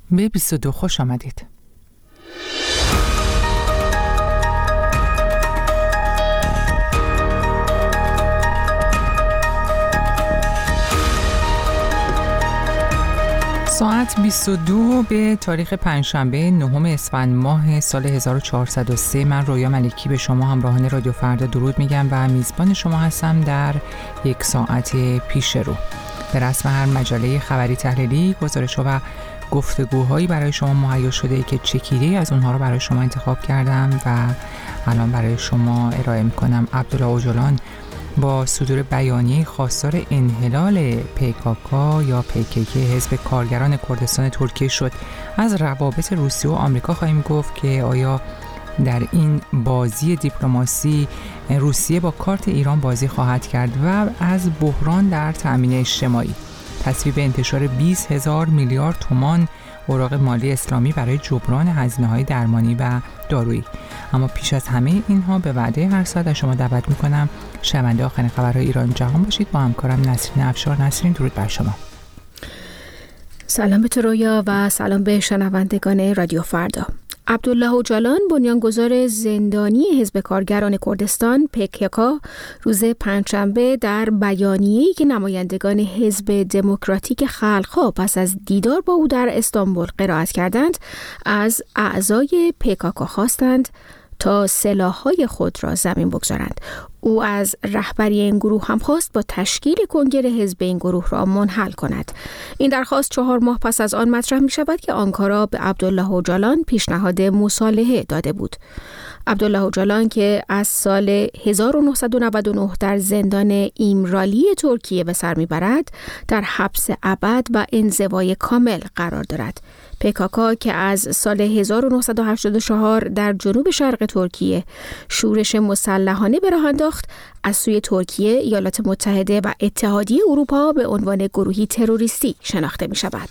به 22 خوش آمدید. ساعت 22 به تاریخ پنجشنبه 9 اسفند ماه سال 1403 من رویا ملکی به شما همراهان رادیو فردا درود میگم و میزبان شما هستم در یک ساعت پیش رو. به رسم هر مجله خبری تحلیلی گزارش‌ها و گفتگوهایی برای شما مهیا شده که چکیده‌ای از اونها رو برای شما انتخاب کردم و الان برای شما ارائه میکنم. عبدالله اوجلان با صدور بیانیه خواستار انحلال PKK یا PKK حزب کارگران کردستان ترکیه شد. از روابط روسیه و آمریکا خواهیم گفت که آیا در این بازی دیپلماسی روسیه با کارت ایران بازی خواهد کرد و از بحران در تأمین اجتماعی، تصویب انتشار 20,000 میلیارد تومان اوراق مالی اسلامی برای جبران هزینه‌های درمانی و دارویی. اما پیش از همه اینها به وعده هر ساعت از شما دعوت میکنم شنونده آخرین خبرهای ایران جهان باشید. با همکارم نسرین افشار. نسرین درود بر شما. سلام به تو رویا و سلام به شنوندگان رادیو فردا. عبدالله اوجلان بنیانگذار زندانی حزب کارگران کردستان PKK روز پنجشنبه در بیانیه‌ای که نمایندگان حزب دموکراتیک خلق‌ها پس از دیدار با او در استانبول قرائت کردند از اعضای PKK خواستند تا سلاح‌های خود را زمین بگذارند. او از رهبری این گروه هم خواست با تشکیل کنگره حزب این گروه را منحل کند. این درخواست 4 ماه پس از آن مطرح می شود که آنکارا به عبدالله اوجلان پیشنهاد مصالحه داده بود. عبدالله اوجلان که از سال 1999 در زندان ایمرالی ترکیه به سر میبرد، در حبس ابد و انزوای کامل قرار دارد. PKK که از سال 1984 در جنوب شرق ترکیه شورش مسلحانه به راه انداخت، از سوی ترکیه، ایالات متحده و اتحادیه اروپا به عنوان گروهی تروریستی شناخته می شود.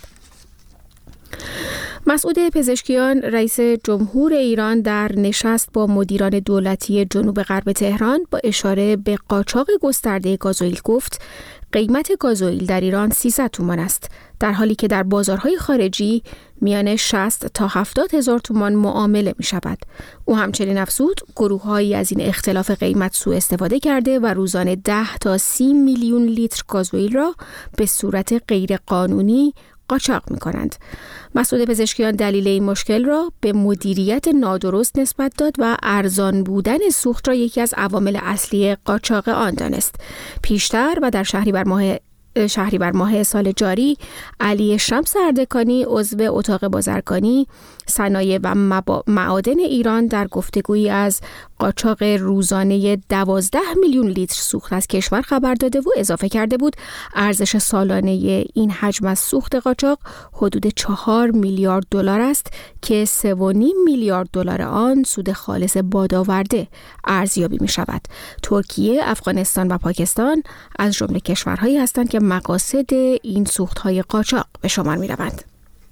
مسعود پزشکیان رئیس جمهور ایران در نشست با مدیران دولتی جنوب غرب تهران با اشاره به قاچاق گسترده گازوئیل گفت قیمت گازوئیل در ایران 300 تومان است، در حالی که در بازارهای خارجی میان 60 تا 70 هزار تومان معامله می شود. او همچنین افزود گروه‌هایی از این اختلاف قیمت سوء استفاده کرده و روزانه 10 تا 30 میلیون لیتر گازوئیل را به صورت غیر قانونی قاچاق می کنند. مسعود پزشکیان دلیل این مشکل را به مدیریت نادرست نسبت داد و ارزان بودن سوخت را یکی از عوامل اصلی قاچاق آن دانست. پیشتر و در شهریور ماه سال جاری، علی شمس اردکانی عضو اتاق بازرگانی، صنایع و معادن ایران در گفتگویی از قاچاق روزانه 12 میلیون لیتر سوخت از کشور خبر داده و اضافه کرده بود ارزش سالانه این حجم از سوخت قاچاق حدود 4 میلیارد دلار است که 3.5 میلیارد دلار آن سود خالص بادآورده ارزیابی می شود. ترکیه، افغانستان و پاکستان از جمله کشورهایی هستند که مقاصد این سوخت‌های قاچاق به شمار می روند.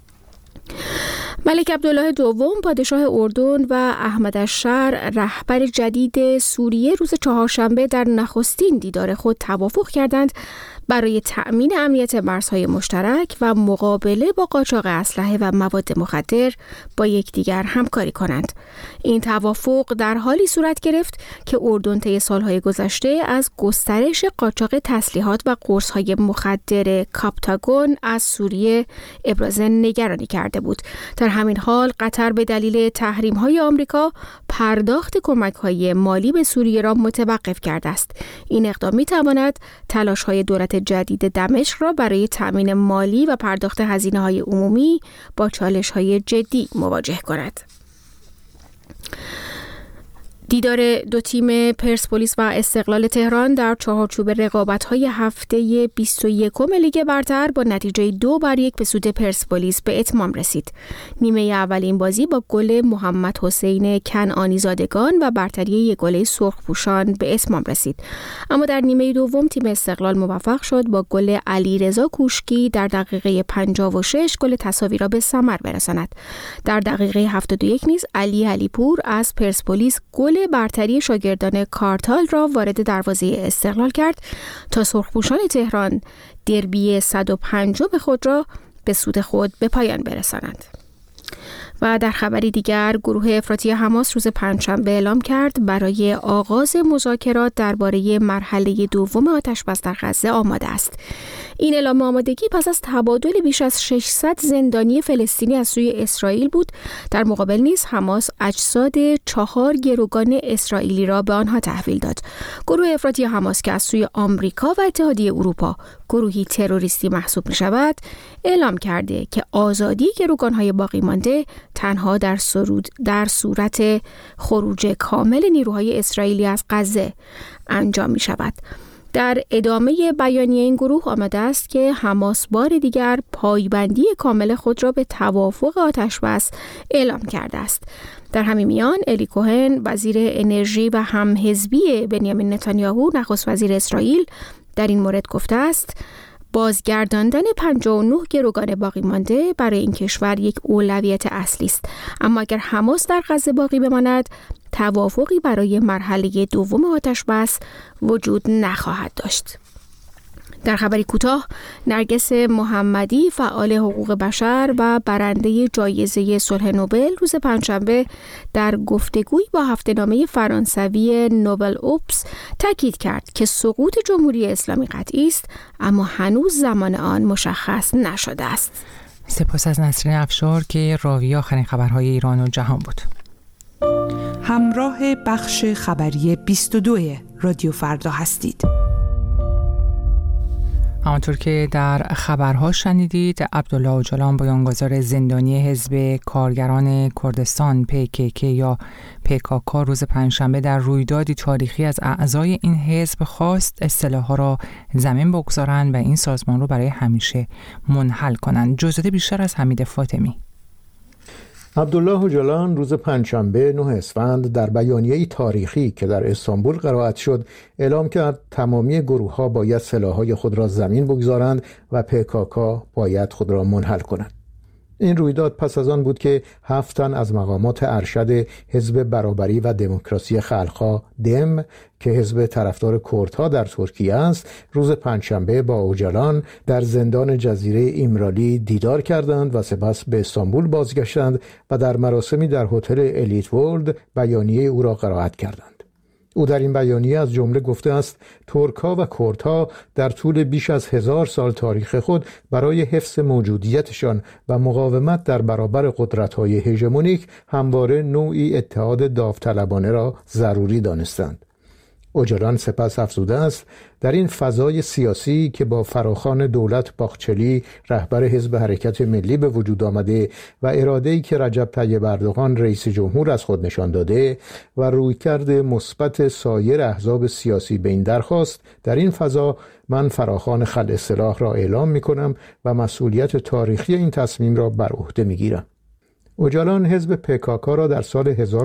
ملک عبدالله دوم پادشاه اردن و احمد الشر رهبر جدید سوریه روز چهارشنبه در نخستین دیدار خود توافق کردند برای تأمین امنیت مرزهای مشترک و مقابله با قاچاق اسلحه و مواد مخدر با یکدیگر همکاری کنند. این توافق در حالی صورت گرفت که اردن طی سالهای گذشته از گسترش قاچاق تسلیحات و قرص‌های مخدر کاپتاگون از سوریه ابراز نگرانی کرده بود. در همین حال قطر به دلیل تحریم‌های آمریکا پرداخت کمک‌های مالی به سوریه را متوقف کرده است. این اقدام می‌تواند تلاش‌های دولت جدید دمشق را برای تأمین مالی و پرداخت هزینه‌های عمومی با چالش‌های جدی مواجه کند. دیدار دو تیم پرسپولیس و استقلال تهران در چهارچوب رقابت‌های هفته 21 لیگ برتر با نتیجه 2-1 به سود پرسپولیس به اتمام رسید. نیمه اولین بازی با گل محمد حسین کنعانی زادگان و برتری یک گل سرخپوشان به اتمام رسید. اما در نیمه دوم تیم استقلال موفق شد با گل علیرضا کوشکی در دقیقه 56 گل تساوی را به ثمر برساند. در دقیقه 71 نیز علیپور از پرسپولیس گل برتری شاگردان کارتال را وارد دروازه استقلال کرد تا سرخپوشان تهران دربی 105 خود را به سود خود به پایان برسانند. و در خبری دیگر گروه افراطی حماس روز پنجشنبه اعلام کرد برای آغاز مذاکرات درباره مرحله دوم آتشبس در غزه آماده است. این اعلام آمادگی پس از تبادل بیش از 600 زندانی فلسطینی از سوی اسرائیل بود. در مقابل نیز حماس اجساد 4 گروگان اسرائیلی را به آنها تحویل داد. گروه افراطی حماس که از سوی آمریکا و اتحادیه اروپا گروهی تروریستی محسوب می شود، اعلام کرده که آزادی گروگان‌های باقی مانده تنها در صورت خروج کامل نیروهای اسرائیلی از غزه انجام می شود. در ادامه بیانیه این گروه آمده است که حماس بار دیگر پایبندی کامل خود را به توافق آتشبس اعلام کرده است. در همین میان الی کوهن وزیر انرژی و همحزبی بنیامین نتانیاهو نخست وزیر اسرائیل در این مورد گفته است بازگرداندن 59 گروگان باقی مانده برای این کشور یک اولویت اصلی است، اما اگر حماس در غزه باقی بماند توافقی برای مرحله دوم آتشبس وجود نخواهد داشت. در خبری کوتاه، نرگس محمدی فعال حقوق بشر و برنده جایزه صلح نوبل روز پنجشنبه در گفتگویی با هفته‌نامه فرانسوی نوبل اوپس تاکید کرد که سقوط جمهوری اسلامی قطعی است، اما هنوز زمان آن مشخص نشده است. سپاس از نسرین افشار که راوی آخرین خبرهای ایران و جهان بود. همراه بخش خبری 22 رادیو فردا هستید. همانطور که در خبرها شنیدید، عبدالله اوجالان بنیانگذار زندانی حزب کارگران کردستان PKK یا PKK روز پنجشنبه در رویدادی تاریخی از اعضای این حزب خواست اصطلاح‌ها را زمین بگذارند و این سازمان را برای همیشه منحل کنند. جزئیات بیشتر از حمید فاطمی. عبدالله اوجالان روز پنجشنبه 9 اسفند در بیانیه‌ای تاریخی که در استانبول قرائت شد اعلام کرد تمامی گروه‌ها باید سلاح‌های خود را زمین بگذارند و PKK باید خود را منحل کنند. این رویداد پس از آن بود که 7 تن از مقامات ارشد حزب برابری و دموکراسی خلق‌ها دم که حزب طرفدار کردها در ترکیه است، روز پنجشنبه با اوجالان در زندان جزیره ایمرالی دیدار کردند و سپس به استانبول بازگشتند و در مراسمی در هتل الیت ورلد بیانیه او را قرائت کردند. او در این بیانیه از جمله گفته است ترک‌ها و کردها در طول بیش از 1000 سال تاریخ خود برای حفظ موجودیتشان و مقاومت در برابر قدرت‌های هژمونیک همواره نوعی اتحاد داوطلبانه را ضروری دانستند. اوجالان سپس افزوده است در این فضای سیاسی که با فراخوان دولت باقچلی رهبر حزب حرکت ملی به وجود آمده و اراده‌ای که رجب طیب اردوغان رئیس جمهور از خود نشان داده و رویکرد مثبت سایر احزاب سیاسی به این درخواست، در این فضا من فراخوان خلع سلاح را اعلام می‌کنم و مسئولیت تاریخی این تصمیم را بر عهده می‌گیرم. اوجالان حزب PKK را در سال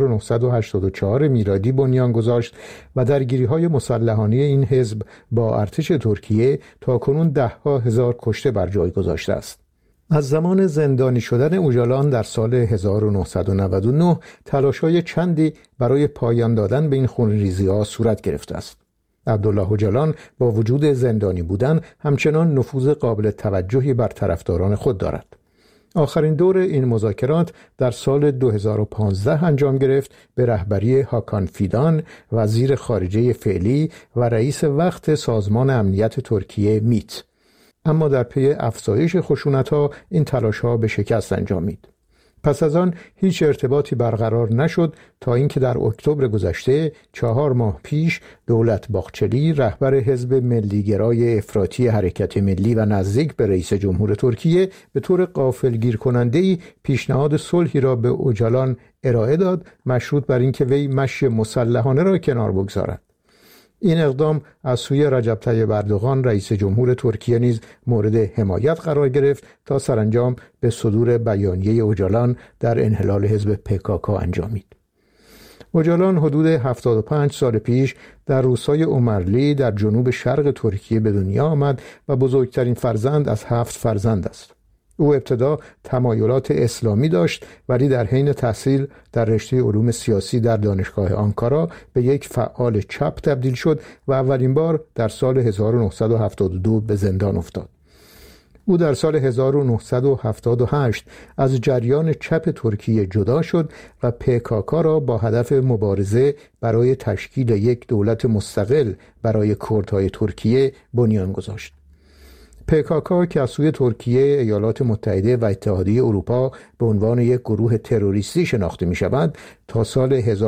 1984 میلادی بنیان گذاشت و درگیری‌های مسلحانه این حزب با ارتش ترکیه تاکنون 10,000 کشته بر جای گذاشته است. از زمان زندانی شدن اوجالان در سال 1999 تلاش‌های چندی برای پایان دادن به این خونریزی‌ها صورت گرفته است. عبدالله اوجالان با وجود زندانی بودن همچنان نفوذ قابل توجهی بر طرفداران خود دارد. آخرین دور این مذاکرات در سال 2015 انجام گرفت به رهبری هاکان فیدان، وزیر خارجه فعلی و رئیس وقت سازمان امنیت ترکیه میت. اما در پی افزایش خشونت‌ها این تلاش‌ها به شکست انجامید. پس از آن هیچ ارتباطی برقرار نشد تا اینکه در اکتبر گذشته 4 ماه پیش دولت باقچلی رهبر حزب ملیگرای افراطی حرکت ملی و نزدیک به رئیس جمهور ترکیه به طور غافلگیر کننده‌ای پیشنهاد صلحی را به اوجالان ارائه داد، مشروط بر اینکه وی مشی مسلحانه را کنار بگذارد. این اقدام از سوی رجب طیب اردوغان رئیس جمهور ترکیه نیز مورد حمایت قرار گرفت تا سرانجام به صدور بیانیه اوجالان در انحلال حزب PKK انجامید. اوجالان حدود 75 سال پیش در روستای اومرلی در جنوب شرق ترکیه به دنیا آمد و بزرگترین فرزند از 7 فرزند است. او ابتدا تمایلات اسلامی داشت ولی در حین تحصیل در رشته علوم سیاسی در دانشگاه آنکارا به یک فعال چپ تبدیل شد و اولین بار در سال 1972 به زندان افتاد. او در سال 1978 از جریان چپ ترکیه جدا شد و PKK را با هدف مبارزه برای تشکیل یک دولت مستقل برای کردهای ترکیه بنیان گذاشت. PKK که از سوی ترکیه، ایالات متحده و اتحادیه اروپا به عنوان یک گروه تروریستی شناخته می شود، تا سال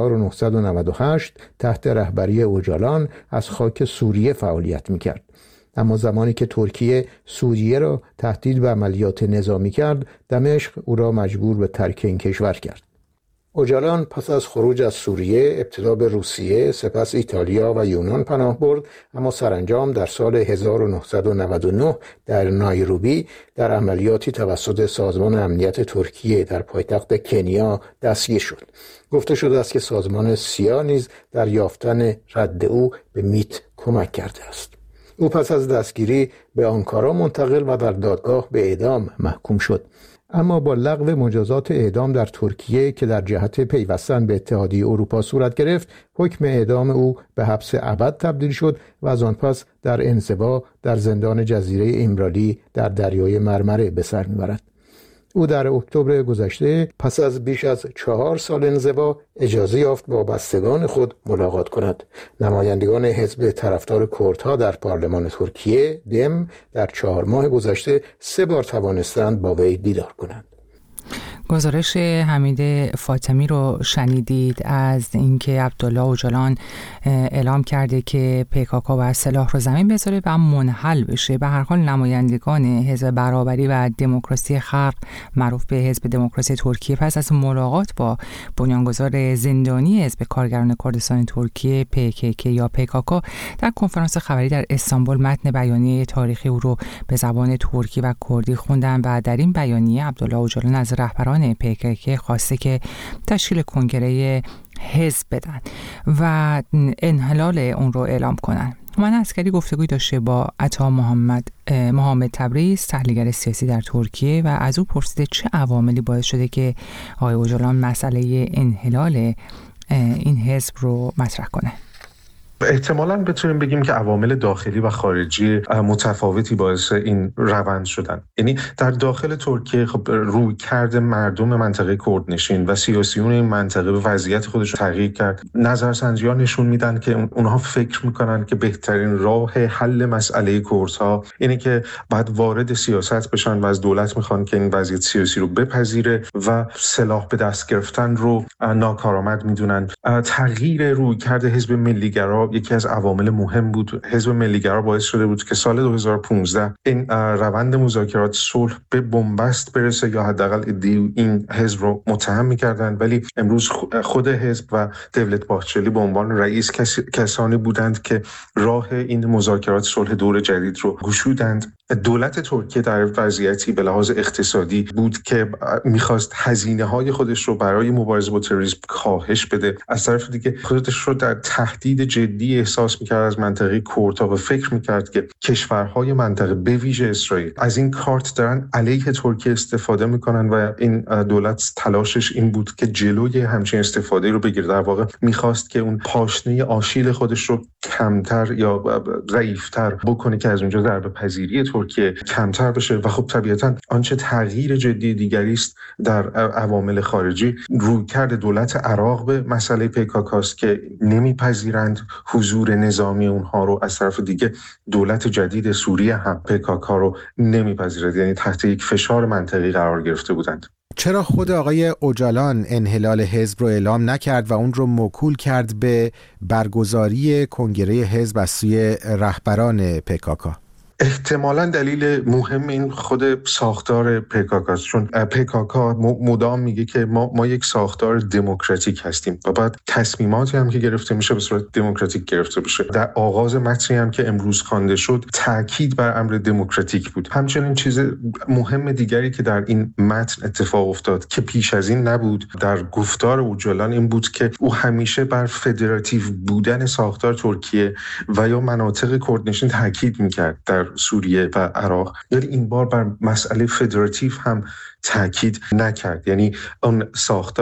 1998 تحت رهبری اوجالان از خاک سوریه فعالیت می کرد. اما زمانی که ترکیه سوریه را تهدید به عملیات نظامی کرد، دمشق او را مجبور به ترک این کشور کرد. اوجالان پس از خروج از سوریه ابتدا به روسیه، سپس ایتالیا و یونان پناه برد، اما سرانجام در سال 1999 در نایروبی در عملیاتی توسط سازمان امنیت ترکیه در پایتخت کنیا دستگیر شد. گفته شده است که سازمان سیا نیز در یافتن رد او به میت کمک کرده است. او پس از دستگیری به آنکارا منتقل و در دادگاه به اعدام محکوم شد. اما با لغو مجازات اعدام در ترکیه که در جهت پیوستن به اتحادیه اروپا صورت گرفت، حکم اعدام او به حبس ابد تبدیل شد و از آن پس در انزوا در زندان جزیره امرالی در دریای مرمره به سر میبرد. او در اکتبر گذشته پس از بیش از 4 سال انزوا اجازه یافت با بستگان خود ملاقات کند. نمایندگان حزب طرفدار کردها در پارلمان ترکیه دم در 4 ماه گذشته 3 بار توانستند با وی دیدار کنند. گزارش حمید فاطمی رو شنیدید از اینکه عبدالله اوجالان اعلام کرده که PKK باید سلاح رو زمین بذاره و منحل بشه. به هر حال نمایندگان حزب برابری و دموکراسی خلق معروف به حزب دموکراسی ترکیه پس از ملاقات با بنیانگذار زندانی حزب کارگران کردستان ترکیه PKK یا PKK در کنفرانس خبری در استانبول متن بیانیه تاریخی او رو به زبان ترکی و کردی خوندن و در این بیانیه عبدالله اوجالان از رهبران PKK خواسته که تشکیل کنگره حزب بدن و انحلال اون رو اعلام کنن. هومن عسکری گفتگوی داشته با عطا محمد تبریز، تحلیلگر سیاسی در ترکیه، و از او پرسیده چه عواملی باعث شده که آقای اوجالان مسئله انحلال این حزب رو مطرح کنه. احتمالاً بتونیم بگیم که عوامل داخلی و خارجی متفاوتی باعث این روند شدن. یعنی در داخل ترکیه خب رویکرد مردم منطقه کردنشین و سیاسیون این منطقه به وضعیت خودش تغییر کرد. نظرسنجی‌ها نشون میدن که اونها فکر میکنن که بهترین راه حل مسئله کردها اینه که بعد وارد سیاست بشن و از دولت میخوان که این وضعیت سیاسی رو بپذیره و سلاح به دست گرفتن رو ناکارآمد میدونن. تغییر رویکرد حزب ملی‌گرا یکی از عوامل مهم بود. حزب ملی‌گرا باعث شده بود که سال 2015 این روند مذاکرات صلح به بنبست برسه، یا حداقل این حزب رو متهم می‌کردند، ولی امروز خود حزب و devlet bahçeli به عنوان رئیس کسانی بودند که راه این مذاکرات صلح دور جدید رو گشودند. دولت ترکیه در وضعیتی به لحاظ اقتصادی بود که می‌خواست هزینه‌های خودش رو برای مبارزه با تروریسم کاهش بده. از طرف دیگه خودش رو در تهدید جدی احساس می‌کرد از منطقه کردها و فکر می‌کرد که کشورهای منطقه به ویژه اسرائیل از این کارت دارن علیه ترکیه استفاده می‌کنن و این دولت تلاشش این بود که جلوی همچین استفاده رو بگیره. در واقع می‌خواست که اون پاشنه آشیل خودش رو کمتر یا ضعیف‌تر بکنه که از اونجا ضربه پذیری ترکیه کمتر بشه. و خب طبیعتاً آنچه تغییر جدی دیگری است در عوامل خارجی، رویکرد دولت عراق به مسئله PKK است که نمیپذیرند حضور نظامی اونها رو. از طرف دیگه دولت جدید سوریه هم PKK رو نمیپذیرد، یعنی تحت یک فشار منطقی قرار گرفته بودند. چرا خود آقای اوجالان انحلال حزب رو اعلام نکرد و اون رو موکول کرد به برگزاری کنگره حزب از سوی رهبران PKK؟ احتمالاً دلیل مهم این خود ساختار PKK است، چون PKK مدام میگه که ما یک ساختار دموکراتیک هستیم و بعد تصمیماتی هم که گرفته میشه به صورت دموکراتیک گرفته بشه. در آغاز متنی هم که امروز خوانده شد تاکید بر امر دموکراتیک بود. همچنین چیز مهم دیگری که در این متن اتفاق افتاد که پیش از این نبود در گفتار اوجالان این بود که او همیشه بر فدراتیو بودن ساختار ترکیه و یا مناطق کردنشین تاکید میکرد در سوریه و عراق، یعنی این بار بر مسئله فدراتیو هم تاکید نکرد. یعنی اون ساختار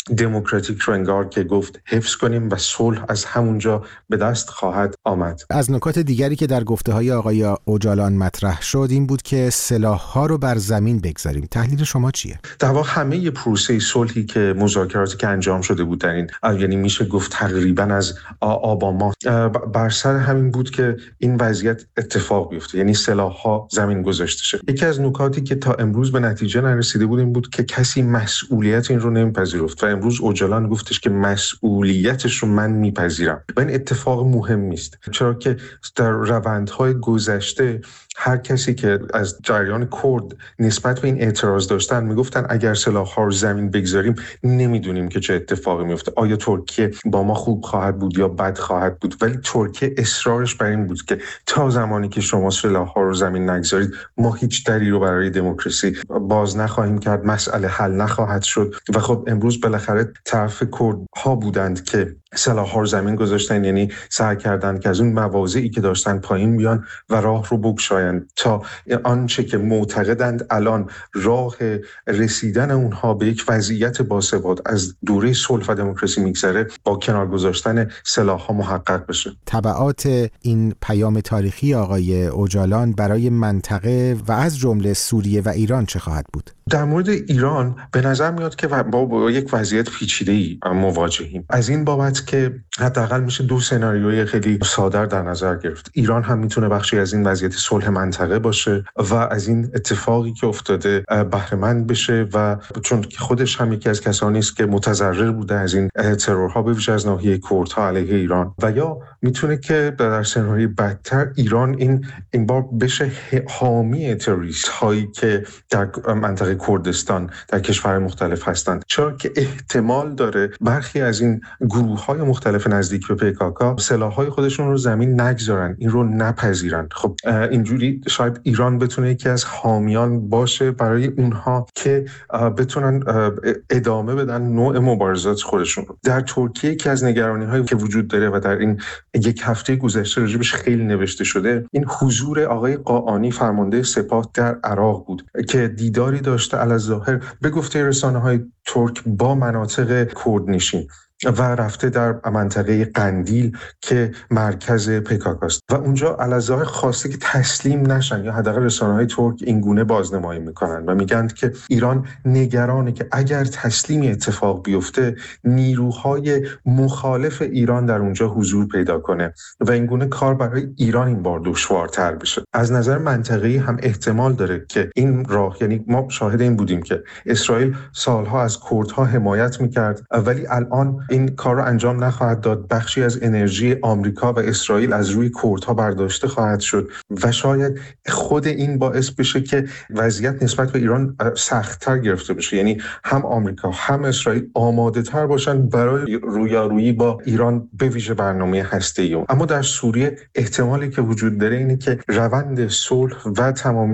دموکراتیک رو انگار که گفت حفظ کنیم و صلح از همونجا به دست خواهد آمد. از نکات دیگری که در گفته‌های آقای اوجالان مطرح شد این بود که سلاح‌ها رو بر زمین بگذاریم. تحلیل شما چیه؟ در واقع همه پروسه صلحی که مذاکراتی که انجام شده بود در این، یعنی میشه گفت تقریبا از آبان بر سر همین بود که این وضعیت اتفاق بیفته، یعنی سلاح‌ها زمین گذاشته شه. یکی از نکاتی که تا امروز به نتیجه نرسیده بود این بود که کسی مسئولیت این رو نمیپذیرفت و امروز اوجالان گفتش که مسئولیتش رو من میپذیرم و این اتفاق مهمی است، چرا که در روندهای گذشته هر کسی که از جریان کرد نسبت به این اعتراض داشتن میگفتن اگر سلاح‌ها رو زمین بگذاریم نمیدونیم که چه اتفاقی میفته، آیا ترکیه با ما خوب خواهد بود یا بد خواهد بود. ولی ترکیه اصرارش بر این بود که تا زمانی که شما سلاح‌ها رو زمین نگذارید ما هیچ دری رو برای دموکراسی باز نخواهیم کرد، مسئله حل نخواهد شد. و خب امروز بالاخره طرف کردها بودند که سلاح‌ها رو زمین گذاشتن، یعنی سعی کردند که از اون مواضعی که داشتن پایین بیان و راه رو بگشایند تا آنچه که معتقدند الان راه رسیدن اونها به یک وضعیت باثبات از دوره صلح و دموکراسی میگذره با کنار گذاشتن سلاح‌ها محقق بشه. تبعات این پیام تاریخی آقای اوجالان برای منطقه و از جمله سوریه و ایران چه خواهد بود؟ در مورد ایران به نظر میاد که با یک وضعیت پیچیده‌ای مواجهیم. از این بابت که حداقل میشه دو سناریوی خیلی ساده در نظر گرفت. ایران هم میتونه بخشی از این وضعیت صلح منطقه باشه و از این اتفاقی که افتاده بهره مند بشه و چون خودش هم یکی از کسانی است که متضرر بوده از این ترورها به ویژه از ناحیه کردها علیه ایران، و یا میتونه که در سناریوی بدتر ایران این بار بشه حامی تروریست هایی که در منطقه کردستان در کشور مختلف هستند، چرا که احتمال داره برخی از این گروه‌های مختلف نزدیک به PKK سلاح‌های خودشون رو زمین نگذارن، این رو نپذیرن. خب اینجوری شاید ایران بتونه یکی از حامیان باشه برای اونها که بتونن ادامه بدن نوع مبارزات خودشون رو. در ترکیه که از نگرانی‌هایی که وجود داره و در این یک هفته گذشته راجبش خیلی نوشته شده، این حضور آقای قاآنی فرمانده سپاه در عراق بود که دیداری داشته علی‌الظاهر به گفته رسانه‌های ترک با مناطق کردنشین و رفته در منطقه قندیل که مرکز PKK است و اونجا علی‌الظاهر خواسته که تسلیم نشن، یا حداقل رسانه‌های ترک این گونه بازنمایی میکنن و میگن که ایران نگرانه که اگر تسلیمی اتفاق بیفته نیروهای مخالف ایران در اونجا حضور پیدا کنه و این گونه کار برای ایران این بار دشوارتر بشه. از نظر منطقه‌ای هم احتمال داره که این راه، یعنی ما شاهد این بودیم که اسرائیل سالها از کردها حمایت میکرد ولی الان این کار رو انجام نخواهد داد، بخشی از انرژی آمریکا و اسرائیل از روی کردها برداشته خواهد شد و شاید خود این باعث بشه که وضعیت نسبت به ایران سخت‌تر گرفته بشه، یعنی هم آمریکا هم اسرائیل آماده‌تر باشن برای رویارویی با ایران به ویژه برنامه هسته‌ای. اما در سوریه احتمالی که وجود داره اینه که روند صلح و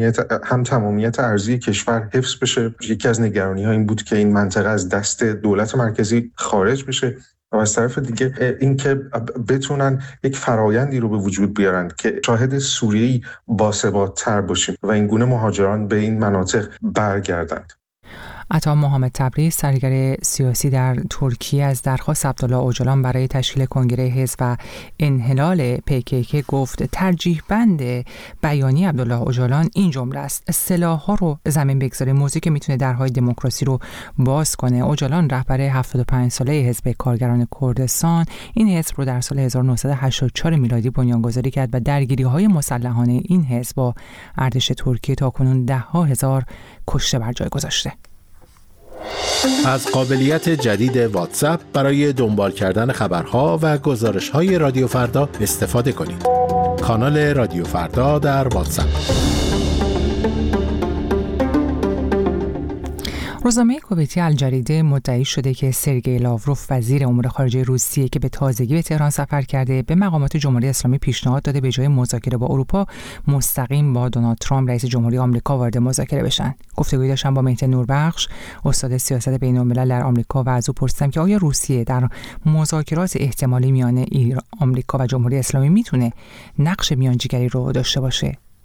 تمامیت ارضی کشور حفظ بشه. یکی از نگرانی‌ها این بود که این منطقه از دست دولت مرکزی خارج بشه و از طرف دیگه این که بتونن یک فرایندی رو به وجود بیارن که شاهد سوریه‌ای باثبات‌تر باشیم و این گونه مهاجران به این مناطق برگردند. عطا محمد تبریز، سرگر سیاسی در ترکیه، از درخواست عبدالله اوجالان برای تشکیل کنگره حزب و انحلال PKK گفت ترجیح بند بیانیه عبدالله اوجالان این جمله است: سلاح‌ها رو زمین بگذاره، موضوعی که میتونه درهای دموکراسی رو باز کنه. اوجالان رهبر 75 ساله حزب کارگران کردستان این حزب رو در سال 1984 میلادی بنیانگذاری کرد و درگیری‌های مسلحانه این حزب با ارتش ترکیه تاکنون 10,000 کشته بر جای گذاشته. از قابلیت جدید واتساپ برای دنبال کردن خبرها و گزارش‌های رادیو فردا استفاده کنید. کانال رادیو فردا در واتساپ. روزنامه کویتی الجریده مدعی شده که سرگئی لاوروف وزیر امور خارجه روسیه که به تازگی به تهران سفر کرده به مقامات جمهوری اسلامی پیشنهاد داده به جای مذاکره با اروپا مستقیم با دونالد ترامپ رئیس جمهوری آمریکا وارد مذاکره بشن. گفتگویی داشتم با مهدی نوربخش، استاد سیاست بین‌الملل در آمریکا، و از او پرسیدم که آیا روسیه در مذاکرات احتمالی میان آمریکا و جمهوری اسلامی میتونه نقش میانجیگری رو داشته باشه؟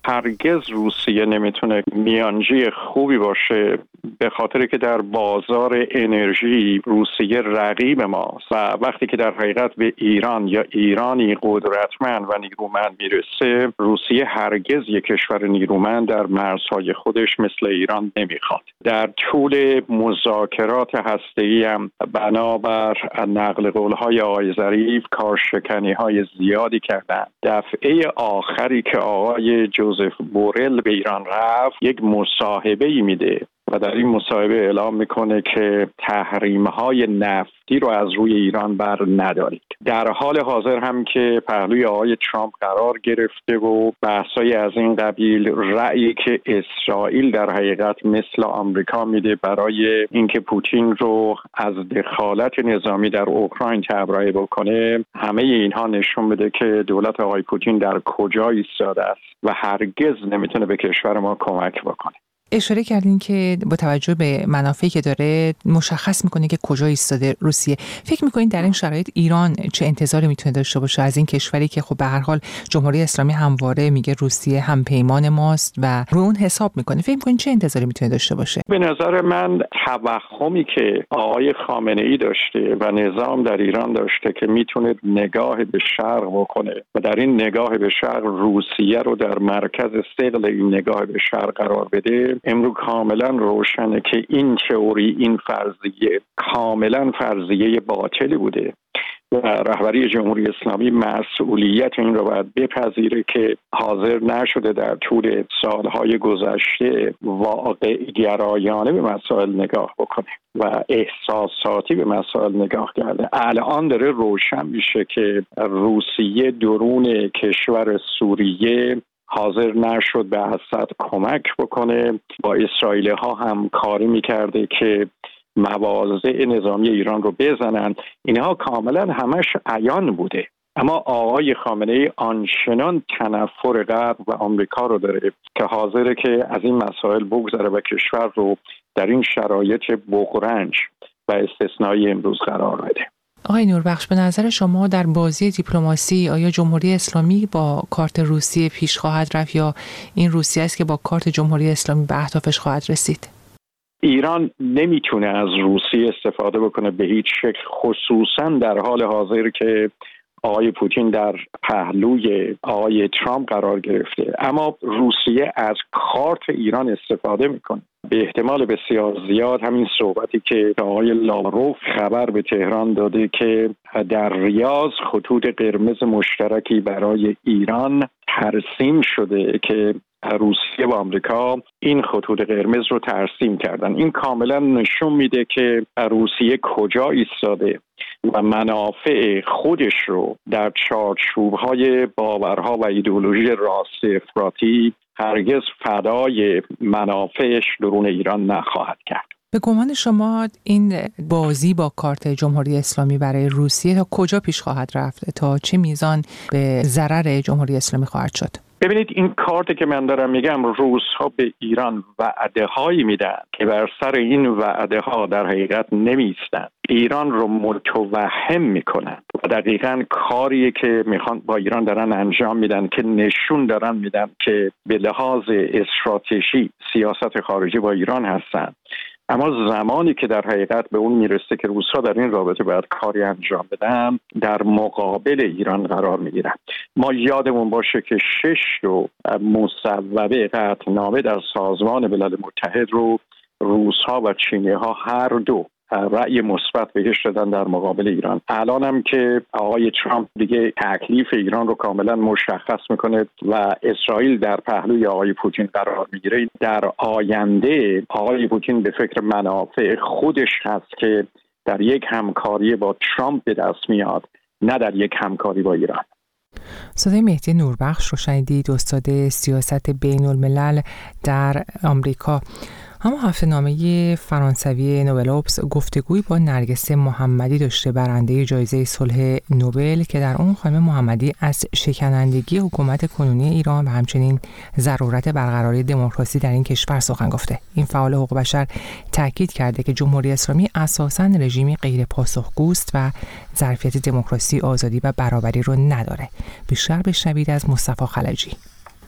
هرگز روسیه نمیتونه میانجی خوبی باشه، به خاطر که در بازار انرژی روسیه رقیب ماست و وقتی که در حقیقت به ایران یا ایرانی قدرتمند و نیرومند میرسه، روسیه هرگز یک کشور نیرومند در مرزهای خودش مثل ایران نمیخواد. در طول مذاکرات هسته‌ای هم بنابر نقل قول‌های آقای ظریف کارشکنی‌های زیادی کردن. دفعه آخری که آقای جوزف بورل به ایران رفت یک مصاحبه‌ای میده و در این مصاحبه اعلام میکنه که تحریم‌های نفتی رو از روی ایران بر ندارید. در حال حاضر هم که پهلوی آقای ترامپ قرار گرفته و بحثای از این قبیل، رأیی که اسرائیل در حقیقت مثل آمریکا میده برای اینکه پوتین رو از دخالت نظامی در اوکراین تبرئه بکنه، همه اینها نشون میده که دولت آقای پوتین در کجا ایستاده است و هرگز نمیتونه به کشور ما کمک بکنه. اشاره کردین که با توجه به منافعی که داره مشخص میکنه که کجا ایستاده روسیه. فکر میکنین در این شرایط ایران چه انتظاری میتونه داشته باشه از این کشوری که خب به هر حال جمهوری اسلامی همواره میگه روسیه همپیمان ماست و رو اون حساب میکنه؟ فکر میکنین چه انتظاری میتونه داشته باشه؟ به نظر من توهمی که آقای خامنه‌ای داشته و نظام در ایران داشته که میتونه نگاه به شرق بکنه و در این نگاه به شرق روسیه رو در مرکز ثقل این نگاه به شرق قرار بده، امروز کاملا روشنه که این تئوری، این فرضیه کاملا فرضیه باطلی بوده و رهبری جمهوری اسلامی مسئولیت این رو باید بپذیره که حاضر نشده در طول سالهای گذشته واقع گرایانه به مسائل نگاه بکنه و احساساتی به مسائل نگاه کرده. الان داره روشن میشه که روسیه درون کشور سوریه حاضر نشد به اسد کمک بکنه، با اسرائیلی ها هم کاری میکرده که مواضع نظامی ایران رو بزنن. اینها کاملا همش عیان بوده، اما آقای خامنه‌ای آنچنان تنفر غرب و آمریکا رو داره که حاضره که از این مسائل بگذره و کشور رو در این شرایط بغرنج و استثنایی امروز قرار بده. آقای نوربخش، به نظر شما در بازی دیپلماسی آیا جمهوری اسلامی با کارت روسیه پیش خواهد رفت یا این روسیه است که با کارت جمهوری اسلامی به اهدافش خواهد رسید؟ ایران نمیتونه از روسیه استفاده بکنه به هیچ شکل، خصوصا در حال حاضر که آقای پوتین در پهلوی آقای ترامپ قرار گرفته، اما روسیه از کارت ایران استفاده میکنه. به احتمال بسیار زیاد همین صحبتی که آقای لاروف خبر به تهران داده که در ریاض خطوط قرمز مشترکی برای ایران ترسیم شده که روسیه و آمریکا این خطوط قرمز رو ترسیم کردن. این کاملا نشون میده که روسیه کجا ایستاده و منافع خودش رو در چارچوب‌های باورها و ایدئولوژی راست افراطی هرگز فدای منافعش درون ایران نخواهد کرد. به گمان شما این بازی با کارت جمهوری اسلامی برای روسیه تا کجا پیش خواهد رفت؟ تا چه میزان به ضرر جمهوری اسلامی خواهد شد؟ ببینید، این کارتی که من دارم میگم، روس‌ها به ایران وعده‌هایی میدن که بر سر این وعده‌ها در حقیقت نمیستن، ایران رو متوهم میکنن و دقیقاً کاریه که میخوان با ایران دارن انجام میدن که نشون دارن میدن که به لحاظ استراتژی سیاست خارجی با ایران هستن، اما زمانی که در حقیقت به اون میرسه که روس‌ها در این رابطه باید کاری انجام بدن، در مقابل ایران قرار میگیرن. ما یادمون باشه که 6 مصوبه قطعنامه در سازمان ملل متحد رو روس‌ها و چینی‌ها هر دو رأی مثبت بهش دادن در مقابل ایران. الان هم که آقای ترامپ دیگه تکلیف ایران رو کاملا مشخص میکنه و اسرائیل در پهلوی آقای پوتین قرار میگیره، در آینده آقای پوتین به فکر منافع خودش هست که در یک همکاری با ترامپ به دست میاد، نه در یک همکاری با ایران. صدای مهدی نوربخش رو شنیدید، استاد سیاست بین الملل در آمریکا. اما هفته‌نامه فرانسوی نوبلوپس گفتگوی با نرگس محمدی داشته، برنده جایزه صلح نوبل، که در اون خانم محمدی از شکنندگی حکومت کنونی ایران و همچنین ضرورت برقراری دموکراسی در این کشور سخن گفته. این فعال حقوق بشر تاکید کرده که جمهوری اسلامی اساساً رژیمی غیر پاسخگوست و ظرفیت دموکراسی، آزادی و برابری رو نداره. بیشتر بشنوید از مصطفی خلجی.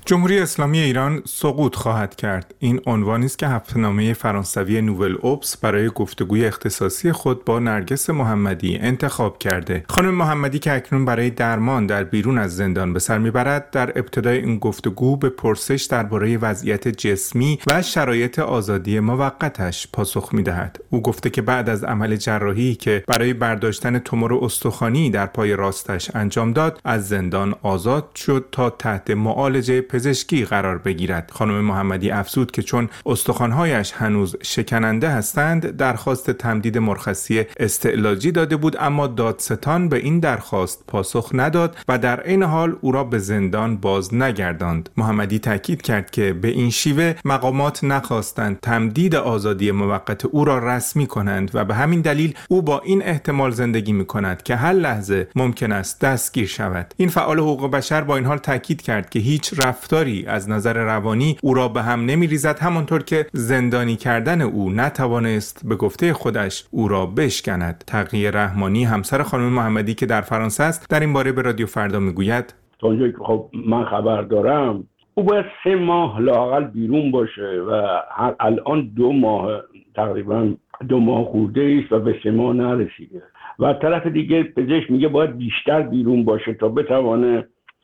جمهوری اسلامی ایران سقوط خواهد کرد. این عنوانی است که هفته‌نامه فرانسوی نوول اوبس برای گفتگوی اختصاصی خود با نرگس محمدی انتخاب کرده. خانم محمدی که اکنون برای درمان در بیرون از زندان به سر میبرد، در ابتدای این گفتگو به پرسش درباره وضعیت جسمی و شرایط آزادی موقتش پاسخ میدهد. او گفته که بعد از عمل جراحی که برای برداشتن تومور استخوانی در پای راستش انجام داد، از زندان آزاد شد تا تحت معالجه پزشکی قرار بگیرد. خانم محمدی افزود که چون استخوان‌هایش هنوز شکننده هستند، درخواست تمدید مرخصی استعلاجی داده بود، اما دادستان به این درخواست پاسخ نداد و در این حال او را به زندان باز نگرداند. محمدی تاکید کرد که به این شیوه مقامات نخواستند تمدید آزادی موقت او را رسمی کنند و به همین دلیل او با این احتمال زندگی می‌کند که هر لحظه ممکن است دستگیر شود. این فعال حقوق بشر با این حال تاکید کرد که هیچ رفتاری از نظر روانی او را به هم نمی‌ریزد، همانطور که زندانی کردن او نتوانست به گفته خودش او را بشکند. تقی رحمانی همسر خانم محمدی که در فرانسه است در این باره به رادیو فردا میگوید: تا اونجایی که خب من خبر دارم او باید 3 ماه لااقل بیرون باشه و الان 2 ماه تقریبا 2 ماه خورده است و به 3 ماه نرسیده و طرف دیگه پزشک میگه باید بیشتر بیرون باشه تا بتوانه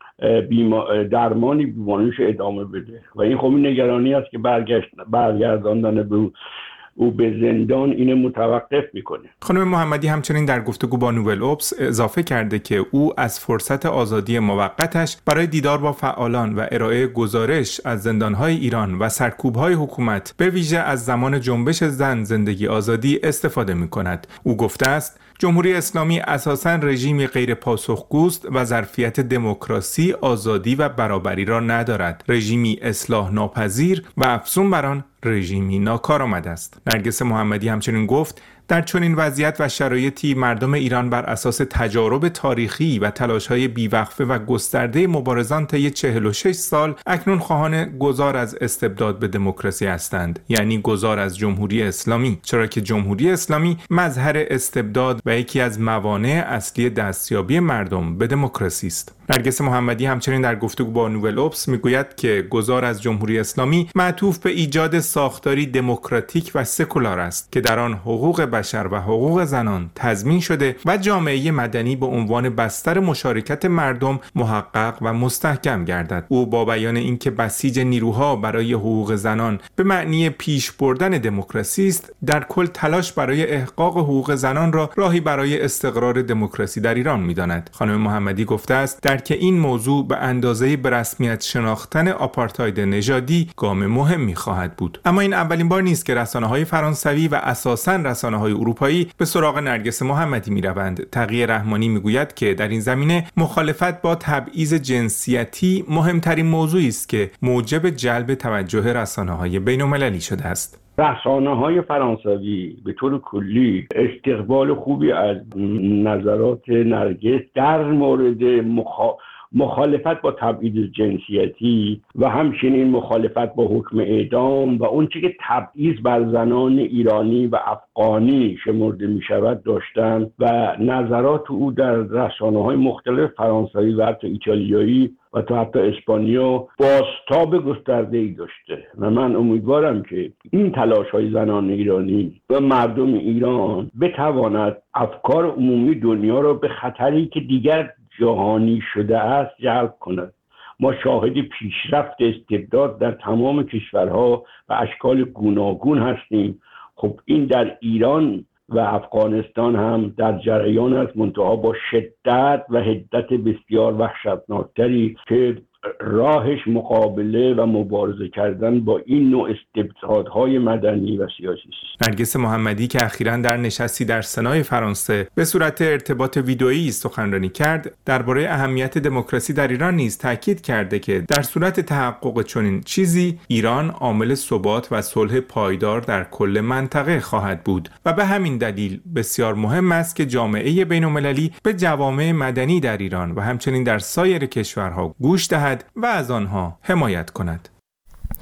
درمانی بیماریش ادامه بده و این خب نگرانی است که برگرداندن به او به زندان این متوقف میکنه. خانم محمدی همچنین در گفتگو با نوول اوبس اضافه کرده که او از فرصت آزادی موقتش برای دیدار با فعالان و ارائه گزارش از زندانهای ایران و سرکوبهای حکومت به ویژه از زمان جنبش زن زندگی آزادی استفاده میکند. او گفته است جمهوری اسلامی اساساً رژیمی غیر پاسخگوست و ظرفیت دموکراسی، آزادی و برابری را ندارد. رژیمی اصلاح ناپذیر و افزون بر آن رژیمی ناکارآمد است. نرگس محمدی همچنین گفت در چنین وضعیت و شرایطی مردم ایران بر اساس تجارب تاریخی و تلاش‌های بیوقفه و گسترده مبارزان طی 46 سال اکنون خواهان گذار از استبداد به دموکراسی هستند، یعنی گذار از جمهوری اسلامی، چرا که جمهوری اسلامی مظهر استبداد و یکی از موانع اصلی دستیابی مردم به دموکراسی است. نرگس محمدی همچنین در گفتگو با نوول اوبس میگوید که گذار از جمهوری اسلامی معطوف به ایجاد ساختاری دموکراتیک و سکولار است که در آن حقوق بشر و حقوق زنان تضمین شده و جامعه مدنی به عنوان بستر مشارکت مردم محقق و مستحکم گردد. او با بیان اینکه بسیج نیروها برای حقوق زنان به معنی پیش بردن دموکراسی است، در کل تلاش برای احقاق حقوق زنان را راهی برای استقرار دموکراسی در ایران می‌داند. خانم محمدی گفته است درک این موضوع به اندازه به رسمیت شناختن آپارتاید نژادی گام مهمی خواهد بود. اما این اولین بار نیست که رسانه‌های فرانسوی و اساساً رسانه‌های اروپایی به سراغ نرگس محمدی می‌روند. تقی رحمانی می‌گوید که در این زمینه مخالفت با تبعیض جنسیتی مهمترین موضوعی است که موجب جلب توجه رسانه‌های بین‌المللی شده است. رسانه‌های فرانسوی به طور کلی استقبال خوبی از نظرات نرگس در مورد مخالفت با تبعیض جنسیتی و همچنین مخالفت با حکم اعدام و اون چیزی که تبعیض بر زنان ایرانی و افغانی شمرده می شود داشتن و نظرات او در رسانه‌های مختلف فرانسوی و حتی ایتالیایی و تا حتی اسپانیا بازتاب گسترده‌ای داشته و من امیدوارم که این تلاش‌های زنان ایرانی و مردم ایران بتواند افکار عمومی دنیا را به خطری که دیگر جهانی شده است جلب کند. ما شاهد پیشرفت استبداد در تمام کشورها و اشکال گوناگون هستیم. خب این در ایران و افغانستان هم در جریان است، منتها با شدت و حدت بسیار وحشتناکتری که راهش مقابله و مبارزه کردن با این نوع استبدادهای مدنی و سیاسی است. نرگس محمدی که اخیراً در نشستی در سنای فرانسه به صورت ارتباط ویدئویی سخنرانی کرد، درباره اهمیت دموکراسی در ایران نیز تاکید کرده که در صورت تحقق چنین چیزی ایران عامل ثبات و صلح پایدار در کل منطقه خواهد بود و به همین دلیل بسیار مهم است که جامعه بین‌المللی به جوامع مدنی در ایران و همچنین در سایر کشورها گوش دهد و از آنها حمایت کند.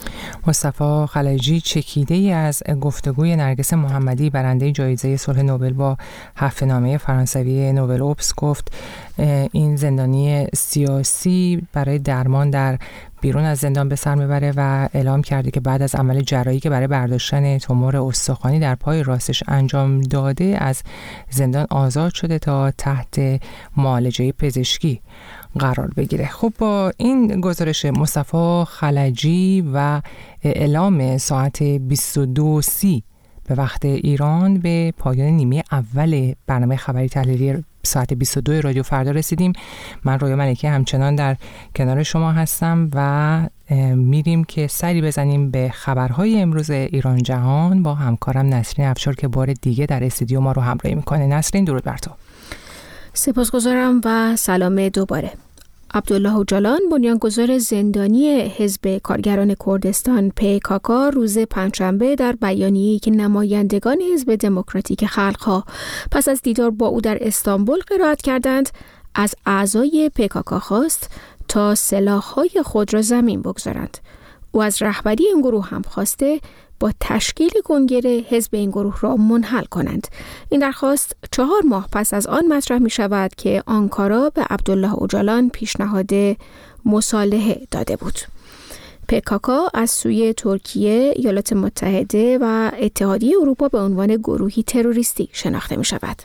مصطفی خلجی چکیده‌ای از گفتگوی نرگس محمدی برنده جایزه صلح نوبل با هفته‌نامه فرانسوی نوبل اوپس گفت این زندانی سیاسی برای درمان در بیرون از زندان به سر میبره و اعلام کرده که بعد از عمل جراحی که برای برداشتن تومور استخوانی در پای راستش انجام داده از زندان آزاد شده تا تحت معالجه پزشکی قرار بگیره. خب با این گزارش مصطفی خلجی و اعلام ساعت 22:30 به وقت ایران به پایان نیمه اول برنامه خبری تحلیلی ساعت 22 رادیو فردا رسیدیم. من رویا ملکی همچنان در کنار شما هستم و میریم که سری بزنیم به خبرهای امروز ایران جهان با همکارم نسرین افشار که بار دیگه در استودیو ما رو همراهی میکنه. نسرین درود بر تو. سپاسگزارم و سلام دوباره. عبدالله اوجالان بنیانگذار زندانی حزب کارگران کردستان PKK روز پنجشنبه در بیانیه‌ای که نمایندگان حزب دموکراتیک خلق‌ها پس از دیدار با او در استانبول قرائت کردند از اعضای PKK خواست تا سلاح‌های خود را زمین بگذارند. او از رهبری این گروه هم خواسته با تشکیل کنگره حزب این گروه را منحل کنند. این درخواست 4 ماه پس از آن مطرح می شود که آنکارا به عبدالله اوجالان پیشنهاد مصالحه داده بود. PKK از سوی ترکیه، ایالات متحده و اتحادیه اروپا به عنوان گروهی تروریستی شناخته می شود.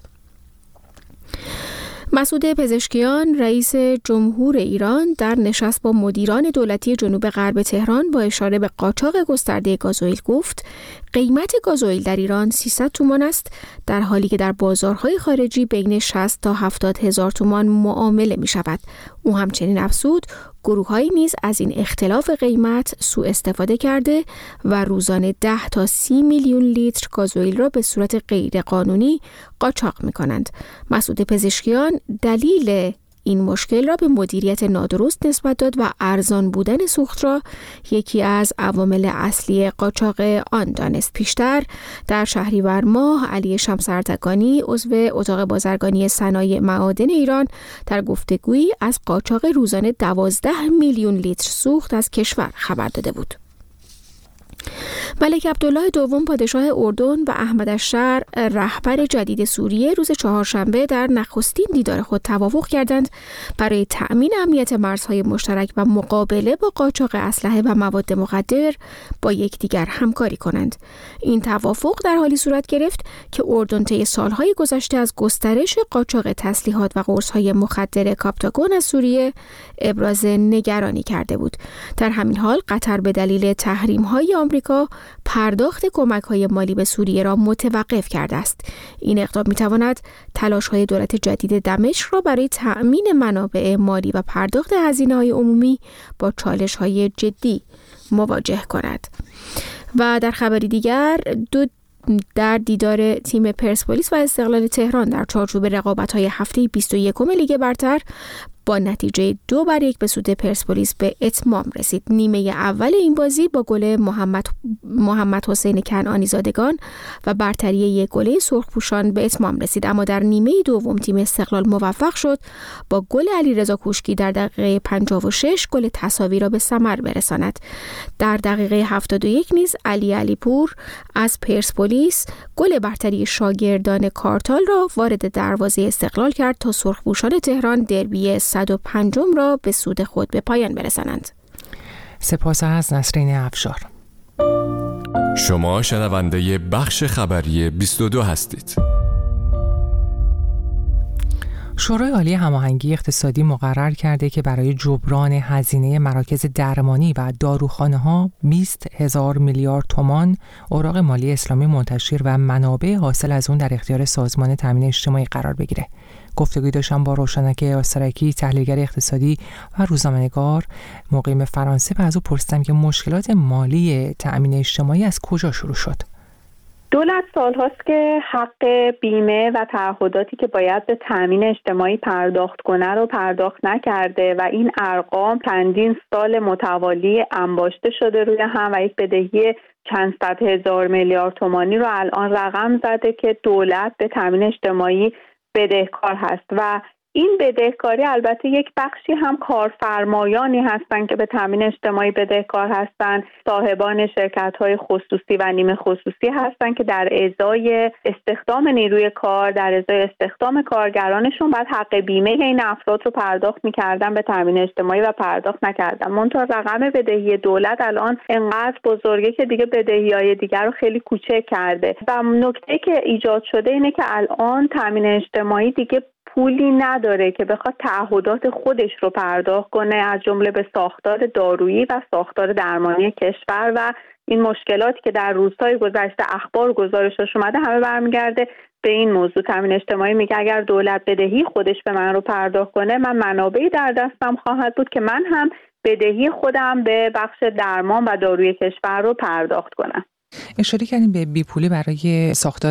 مسعود پزشکیان رئیس جمهور ایران در نشست با مدیران دولتی جنوب غرب تهران با اشاره به قاچاق گسترده گازوئیل گفت قیمت گازوئیل در ایران 300 تومان است، در حالی که در بازارهای خارجی بین 60 تا 70 هزار تومان معامله می شود. او همچنین افزود گروه‌هایی نیز از این اختلاف قیمت سوء استفاده کرده و روزانه 10 تا 30 میلیون لیتر گازوئیل را به صورت غیر قانونی قاچاق می‌کنند. مسعود پزشکیان دلیل این مشکل را به مدیریت نادرست نسبت داد و ارزان بودن سوخت را یکی از عوامل اصلی قاچاق آن دانست. پیشتر در شهریور ماه علی شمس اردگانی عضو اتاق بازرگانی صنایع معادن ایران در گفتگویی از قاچاق روزانه 12 میلیون لیتر سوخت از کشور خبر داده بود. ملک عبدالله دوم پادشاه اردن و احمد الشر رهبر جدید سوریه روز چهارشنبه در نخستین دیدار خود توافق کردند برای تأمین امنیت مرزهای مشترک و مقابله با قاچاق اسلحه و مواد مخدر با یکدیگر همکاری کنند. این توافق در حالی صورت گرفت که اردن طی سالهای گذشته از گسترش قاچاق تسلیحات و قرص‌های مخدر کاپتاگون از سوریه ابراز نگرانی کرده بود. در همین حال قطر به دلیل تحریم‌های آمریکا پرداخت کمک‌های مالی به سوریه را متوقف کرده است. این اقدام می‌تواند تلاش‌های دولت جدید دمشق را برای تأمین منابع مالی و پرداخت هزینه‌های عمومی با چالش‌های جدی مواجه کند. و در خبری دیگر در دیدار تیم پرسپولیس و استقلال تهران در چارچوب رقابت‌های هفته 21 لیگ برتر با نتیجه 2-1 به سود پرسپولیس به اتمام رسید. نیمه اول این بازی با گل محمد حسین کنعانی زادگان و برتری یک گله سرخپوشان به اتمام رسید، اما در نیمه دوم تیم استقلال موفق شد با گل علیرضا کوشکی در دقیقه 56 گل تساوی را به ثمر برساند. در دقیقه 71 نیز علیپور از پرسپولیس گل برتری شاگردان کارتال را وارد دروازه استقلال کرد تا سرخپوشان تهران دربی 105 را به سود خود به پایان برسانند. سپاس از نسرین افشار. شما شنونده بخش خبری 22 هستید. شورای عالی هماهنگی اقتصادی مقرر کرده که برای جبران هزینه مراکز درمانی و داروخانه‌ها 20,000 میلیارد تومان اوراق مالی اسلامی منتشر و منابع حاصل از اون در اختیار سازمان تامین اجتماعی قرار بگیره. گفتگوی داشتم با روشنک آسترکی، تحلیلگر اقتصادی و روزنامه‌نگار مقیم فرانسه و از او پرسیدم که مشکلات مالی تامین اجتماعی از کجا شروع شد. دولت سالهاست که حق بیمه و تعهداتی که باید به تامین اجتماعی پرداخت کنه رو پرداخت نکرده و این ارقام چندین سال متوالی انباشته شده روی هم و یک بدهی چند صد هزار میلیارد تومانی رو الان رقم زده که دولت به تامین اجتماعی بدهکار هست و این بدهکاری البته یک بخشی هم کارفرمایانی هستن که به تامین اجتماعی بدهکار هستن، صاحبان شرکت‌های خصوصی و نیمه خصوصی هستن که در ازای استخدام نیروی کار، در ازای استخدام کارگرانشون بعد حق بیمه این افراد رو پرداخت می‌کردن به تامین اجتماعی و پرداخت نکردن. منتها رقم بدهی دولت الان انقدر بزرگه که دیگه بدهی‌های دیگر رو خیلی کوچک کرده و نکته که ایجاد شده اینه که الان تامین اجتماعی دیگه پولی نداره که بخواد تعهدات خودش رو پرداخت کنه، از جمله به ساختار دارویی و ساختار درمانی کشور و این مشکلاتی که در روزهای گذشته اخبار گزارشش اومده همه برمیگرده به این موضوع. تامین اجتماعی میگه اگر دولت بدهی خودش به من رو پرداخت کنه، من منابعی در دستم خواهد بود که من هم بدهی خودم به بخش درمان و داروی کشور رو پرداخت کنم. اشاره کردیم به بیپولی برای ساختار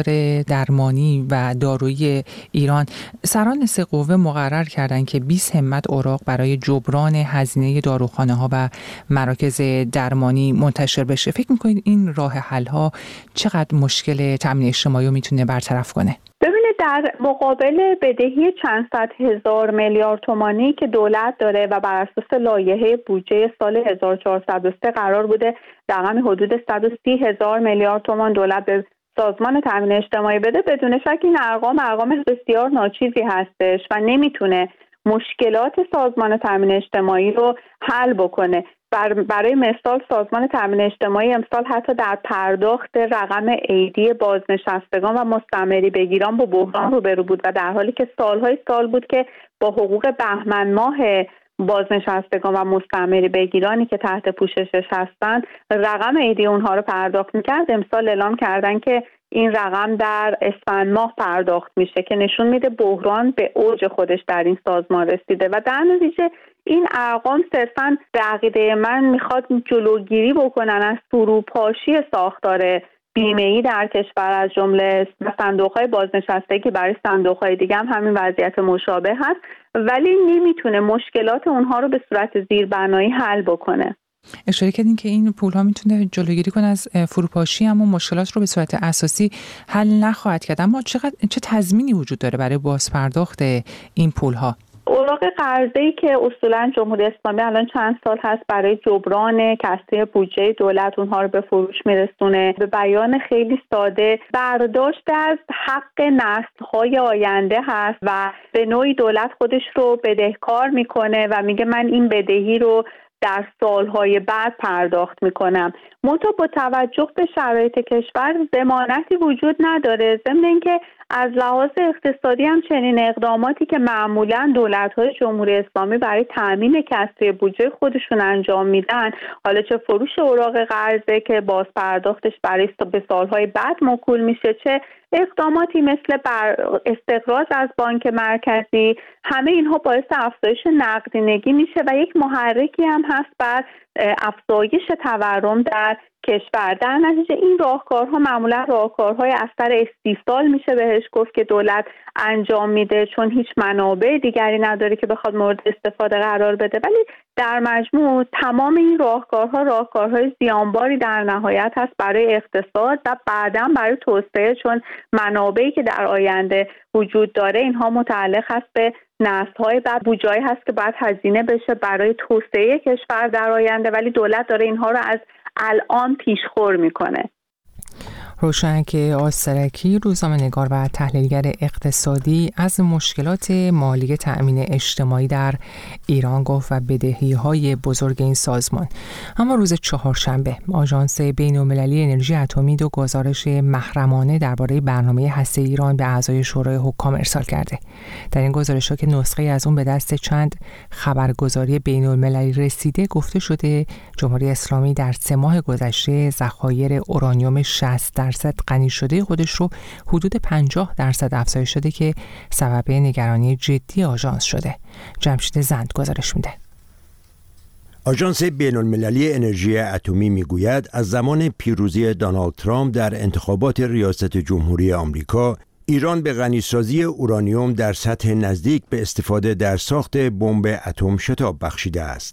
درمانی و دارویی ایران. سران سه قوه مقرر کردند که 20 همت اوراق برای جبران هزینه داروخانه‌ها و مراکز درمانی منتشر بشه. فکر می‌کنید این راه حل‌ها چقدر مشکل تامین اجتماعی رو میتونه برطرف کنه؟ ببینید در مقابل بدهی چند صد هزار میلیارد تومانی که دولت داره و بر اساس لایحه بودجه سال 1403 قرار بوده رقم حدود 130 هزار میلیارد تومان دولت به سازمان تامین اجتماعی بده، بدون شک این ارقام بسیار ناچیزی هستش و نمیتونه مشکلات سازمان تامین اجتماعی رو حل بکنه. برای مثال سازمان تامین اجتماعی امسال حتی در پرداخت رقم عیدی بازنشستگان و مستمری بگیران با بحران روبرو بود و در حالی که سالهای سال بود که با حقوق بهمن ماه بازنشستگان و مستمری بگیرانی که تحت پوششش هستن رقم عیدی اونها رو پرداخت میکرد، امسال اعلام کردن که این رقم در اسفند ماه پرداخت میشه که نشون میده بحران به اوج خودش در این سازمان رسیده و در نتیجه این ارقام صرفاً به عقیده من میخواد جلوگیری بکنن از فروپاشی ساختار بیمه‌ای در کشور، از جمله صندوق‌های بازنشستگی برای صندوق‌های دیگه هم همین وضعیت مشابه هست، ولی نمیتونه مشکلات اونها رو به صورت زیربنایی حل بکنه. اشاره کردین که این پول‌ها میتونه جلوگیری کنه از فروپاشی، اما مشکلات رو به صورت اساسی حل نخواهد کرد. اما چه تضمینی وجود داره برای بازپرداخت این پول‌ها؟ اوراق قرضه‌ای که اصولاً جمهوری اسلامی الان چند سال هست برای جبران کسری بودجه دولت اونها رو به فروش میرسونه، به بیان خیلی ساده برداشت از حق نسل‌های آینده هست و به نوعی دولت خودش رو بدهکار میکنه و میگه من این بدهی رو در سالهای بعد پرداخت میکنم. منتها با توجه به شرایط کشور ضمانتی وجود نداره، ضمن اینکه از لحاظ اقتصادی هم چنین اقداماتی که معمولاً دولت‌های جمهوری اسلامی برای تأمین کسری بودجه خودشون انجام میدن، حالا چه فروش اوراق قرضه که باز پرداختش برای به سالهای بعد موکول میشه، چه اقداماتی مثل استقراض از بانک مرکزی، همه اینها باعث افزایش نقدینگی میشه و یک محرکی هم هست بر افزایش تورم در کشور. در نتیجه این راهکارها معمولا راهکارهای اثر استیصال میشه بهش گفت که دولت انجام میده، چون هیچ منابع دیگری نداره که بخواد مورد استفاده قرار بده، ولی در مجموع تمام این راهکارهای زیانباری در نهایت هست برای اقتصاد و بعداً برای توسعه، چون منابعی که در آینده وجود داره اینها متعلق هست به نسل‌های بعد، بودجه‌ای هست که باید هزینه بشه برای توسعه کشور در آینده، ولی دولت داره اینها رو از الان پیشخور میکنه. روشنک آسترکی، روزنامه‌نگار و تحلیلگر اقتصادی، از مشکلات مالی تأمین اجتماعی در ایران گفت و بدهی‌های بزرگ این سازمان. اما روز چهارشنبه آژانس بین‌المللی انرژی اتمی دو گزارش محرمانه درباره برنامه هسته ایران به اعضای شورای حکام ارسال کرده. در این گزارش‌ها که نسخه از اون به دست چند خبرگزاری بین‌المللی رسیده، گفته شده جمهوری اسلامی در 3 ماه گذشته ذخایر اورانیوم 60% غنی شده خودش رو حدود 50% افزایش داده که سبب نگرانی جدی آژانس شده. جمشید زند گزارش میده. آژانس بین‌المللی انرژی اتمی میگوید از زمان پیروزی دونالد ترامپ در انتخابات ریاست جمهوری آمریکا، ایران به غنیسازی اورانیوم در سطح نزدیک به استفاده در ساخت بمب اتم شتاب بخشیده است.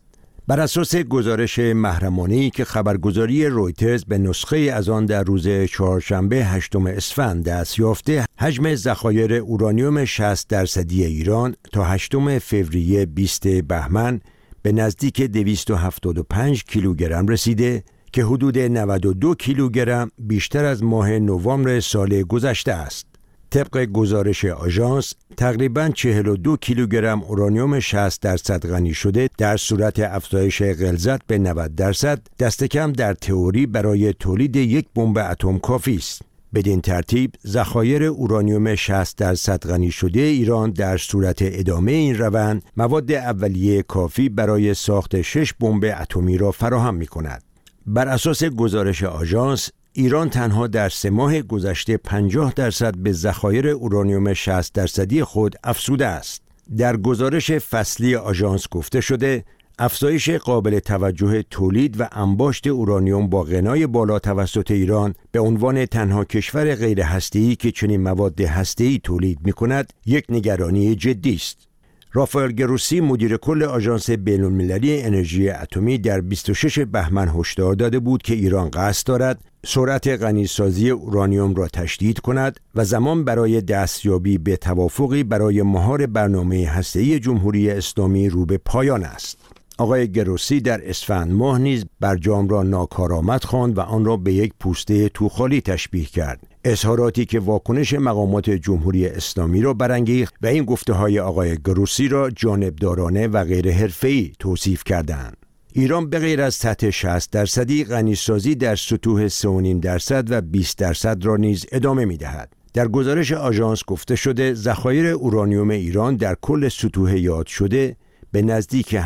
بر اساس گزارش محرمانه‌ای که خبرگزاری رویترز به نسخه از آن در روز چهارشنبه 8 اسفند دست یافته، حجم ذخایر اورانیوم 60% ایران تا 8 فوریه 20 بهمن به نزدیک 275 کیلوگرم رسیده که حدود 92 کیلوگرم بیشتر از ماه نوامبر سال گذشته است. طبق گزارش آژانس، تقریباً 42 کیلوگرم اورانیوم 60% غنی شده در صورت افزایش غلظت به 90% دست کم در تئوری برای تولید یک بمب اتم کافی است. بدین ترتیب ذخایر اورانیوم 60% غنی شده ایران در صورت ادامه این روند مواد اولیه کافی برای ساخت 6 بمب اتمی را فراهم می‌کند. بر اساس گزارش آژانس، ایران تنها در 3 ماه گذشته 50% به ذخایر اورانیوم 60% خود افزوده است. در گزارش فصلی آژانس گفته شده، افزایش قابل توجه تولید و انباشت اورانیوم با غنای بالا توسط ایران به عنوان تنها کشور غیر هسته‌ای که چنین مواد هسته‌ای تولید می‌کند، یک نگرانی جدی است. رافائل گروسی مدیر کل آژانس بین‌المللی انرژی اتمی در 26 بهمن هشدار داده بود که ایران قصد دارد سرعت غنیسازی اورانیوم را تشدید کند و زمان برای دستیابی به توافقی برای مهار برنامه هسته‌ای جمهوری اسلامی رو به پایان است. آقای گروسی در اسفند ماه نیز برجام را ناکارآمد خواند و آن را به یک پوسته توخالی تشبیه کرد. اظهاراتی که واکنش مقامات جمهوری اسلامی را برانگیخت و این گفته‌های آقای گروسی را جانبدارانه و غیر حرفه‌ای توصیف کردند. ایران به غیر از سطح 60% غنیسازی در سطوح 3.5% و 20% را نیز ادامه می‌دهد. در گزارش آژانس گفته شده ذخایر اورانیوم ایران در کل سطوح یاد شده به نزدیک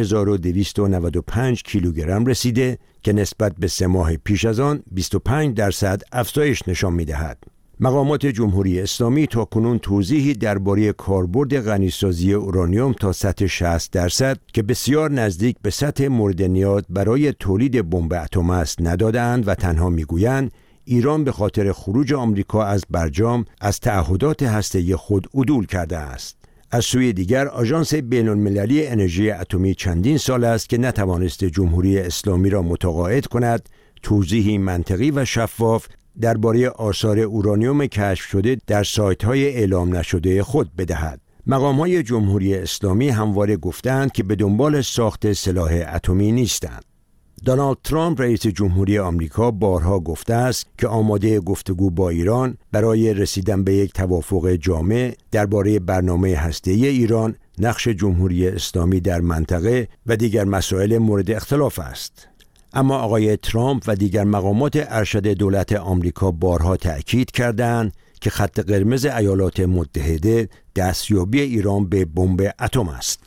8295 کیلوگرم رسیده که نسبت به 3 ماه پیش از آن 25% افزایش نشان می‌دهد. مقامات جمهوری اسلامی تاکنون توضیحی درباره کاربرد غنیسازی اورانیوم تا سطح 60% که بسیار نزدیک به سطح مورد نیاز برای تولید بمب اتم است ندادند و تنها میگویند ایران به خاطر خروج آمریکا از برجام از تعهدات هسته‌ای خود عدول کرده است. از سوی دیگر آژانس بین‌المللی انرژی اتمی چندین سال است که نتوانسته جمهوری اسلامی را متقاعد کند توضیحی منطقی و شفاف درباره آثار اورانیوم کشف شده در سایت‌های اعلام نشده خود بدهد. مقام‌های جمهوری اسلامی همواره گفتند که به دنبال ساخت سلاح اتمی نیستند. دونالد ترامپ رئیس جمهوری آمریکا بارها گفته است که آماده گفتگو با ایران برای رسیدن به یک توافق جامع درباره برنامه هسته‌ای ایران، نقش جمهوری اسلامی در منطقه و دیگر مسائل مورد اختلاف است. اما آقای ترامپ و دیگر مقامات ارشد دولت آمریکا بارها تأکید کردند که خط قرمز ایالات متحده دستیابی ایران به بمب اتم است.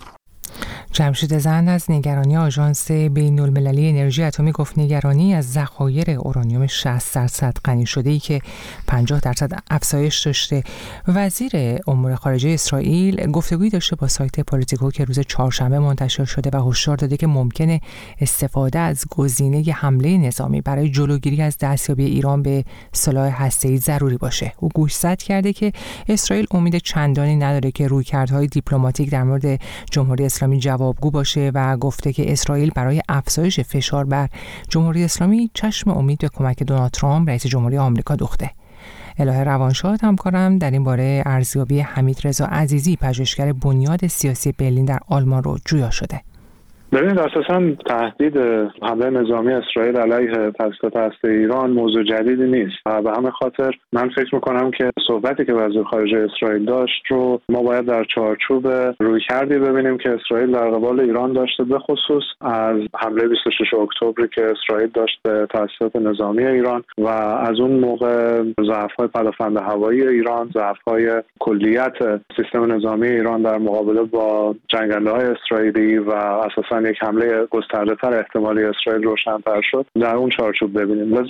جمشید زند از نگرانی آژانس بین‌المللی انرژی اتمی گفت نگرانی از ذخایر اورانیوم 60% غنی شده‌ای که 50% افزایش داشته. وزیر امور خارجه اسرائیل گفتگویی داشته با سایت پولیتیکو که روز چهارشنبه منتشر شده و هشدار داده که ممکنه استفاده از گزینه حمله نظامی برای جلوگیری از دستیابی ایران به سلاح هسته‌ای ضروری باشه. او گوشزد کرده که اسرائیل امید چندانی نداره که رویکردهای دیپلماتیک در مورد جمهوری اسلامی جوابگو باشه و گفته که اسرائیل برای افزایش فشار بر جمهوری اسلامی چشم امید به کمک دونالد ترامپ رئیس جمهوری آمریکا دوخته. الهه روانشاد همکارم در این باره ارزیابی حمیدرضا عزیزی پژوهشگر بنیاد سیاسی برلین در آلمان رو جویا شده. ببینید اساساً تهدید حمله نظامی اسرائیل علیه تاسیسات هسته‌ای ایران موضوع جدیدی نیست و به همین خاطر من فکر می‌کنم که صحبتی که وزیر خارجه اسرائیل داشت رو ما باید در چارچوب رویکردی ببینیم که اسرائیل در قبال ایران داشته، به خصوص از حمله 26 اکتبر که اسرائیل داشت به تاسیسات نظامی ایران و از اون موقع ضعف‌های پدافند هوایی ایران، ضعف‌های کلیت سیستم نظامی ایران در مقابله با جنگنده‌های اسرائیلی و اساساً یک حمله گسترده‌تر احتمالی اسرائیل روشن‌تر شد، در اون چارچوب ببینیم. لذا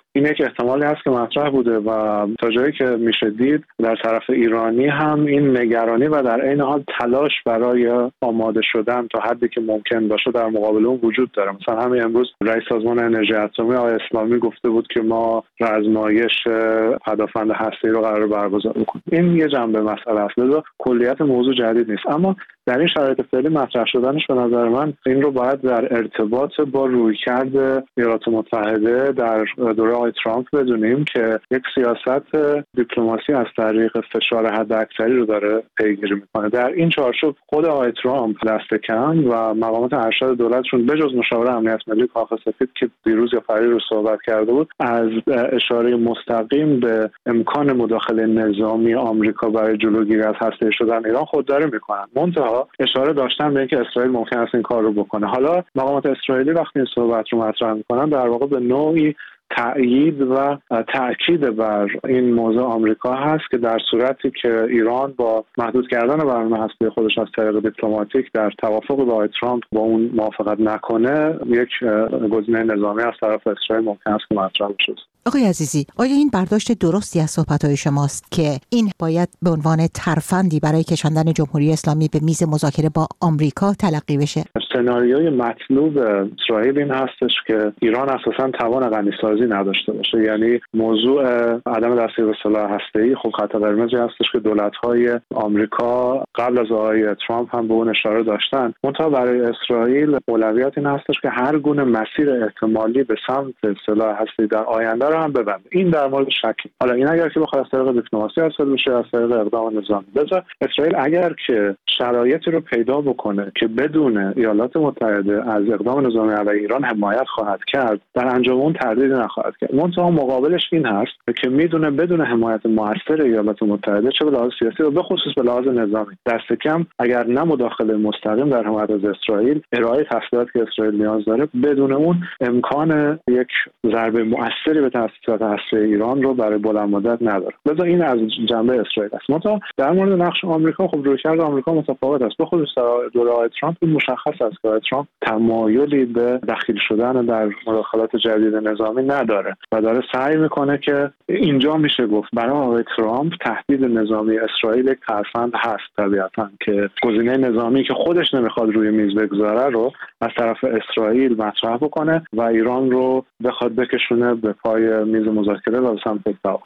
این یک احتمالی هست که مطرح بوده و تا جایی که میشه دید در طرف ایرانی هم این نگرانی و در عین حال تلاش برای آماده شدن تا حدی که ممکن باشه در مقابل اون وجود داره. مثلا همین امروز رئیس سازمان انرژی اتمی آقای اسلامی گفته بود که ما آزمایش پدافند هسته‌ای رو قرار برگزار کنیم. این یه جنبه مسئله است، لذا کلیت موضوع جدید نیست، اما در این شرایط فعلی مطرح شدنش به نظر من این رو باید در ارتباط با رویکرد ایالات متحده در دوره آقای ترامپ بدونیم که یک سیاست دیپلماسی از طریق فشار حداکثری رو داره پیگیری میکنه. در این چارچوب خود آقای ترامپ دست کم و مقامات ارشد دولتشون بجز مشاور امنیت ملی کاخ سفید که دیروز یا پریروز رو صحبت کرده بود، از اشاره مستقیم به امکان مداخله نظامی آمریکا برای جلوگیری از هسته‌ای شدن ایران خودداری میکنن. منتها اشاره داشتن به اینکه اسرائیل ممکن است این کار رو بکنه. حالا مقامات اسرائیلی وقتی این صحبت رو مطرح میکنن در واقع به نوعی تأیید و تأکید بر این موضوع آمریکا هست که در صورتی که ایران با محدود کردن برنامه هسته‌ای خودش از طریق دیپلماتیک در توافق با آقای ترامپ با اون موافقت نکنه، یک گزینه نظامی از طرف اسرائیل ممکن است که مطرح بشه. آقای عزیزی، آیا این برداشت درستی از صحبت‌های شماست که این باید به عنوان ترفندی برای کشاندن جمهوری اسلامی به میز مذاکره با آمریکا تلقی بشه؟ سناریوی مطلوب اسرائیل این هستش که ایران اساساً توان غنی‌سازی نداشته باشه. یعنی موضوع عدم دسترسی به سلاح هسته‌ای خب خط قرمزی هستش که دولت‌های آمریکا قبل از آقای ترامپ هم به اون اشاره داشتن. منتها برای اسرائیل اولویت این هستش که هر گونه مسیر احتمالی به سمت سلاح هسته‌ای در آینده رو هم ببنده. این در مورد شکی. حالا این اگر که بخواد از طریق دیپلماسی حاصل بشه، از طریق اقدام نظامی بذار اسرائیل اگر که شرایطی رو پیدا بکنه که بدون ایالات متحده از اقدام نظامی علیه ایران حمایت خواهد کرد، در انجام اون تردیدی نخواهد کرد. منتها مقابلش این هست که میدونه بدون حمایت موثر ایالات متحده چه به لحاظ سیاسی و به خصوص به لحاظ نظامی دست کم اگر نه مداخله مستقیم در حمایت از اسرائیل، ارائه تسلیحاتی که اسرائیل نیاز داره، بدون اون امکان یک ضربه موثری به تأسیسات هسته‌ای ایران رو برای بلند مدت نداره. لذا این از جنبه اسرائیل است. منتها در مورد نقش آمریکا خب رویکرد آمریکا متفاوت است. به خصوص دوره آقای ترامپ مشخص است که آقای ترامپ تمایلی به دخیل شدن در مداخلات جدید نظامی نداره و داره سعی میکنه که اینجا میشه گفت برای آقای ترامپ تهدید نظامی اسرائیل یک ترفند هست طبیعتاً که گزینه نظامی که خودش نمیخواد روی میز بگذاره رو از طرف اسرائیل مطرح بکنه و ایران رو بخواد بکشونه به پای میز مذاکره و سمت توافق.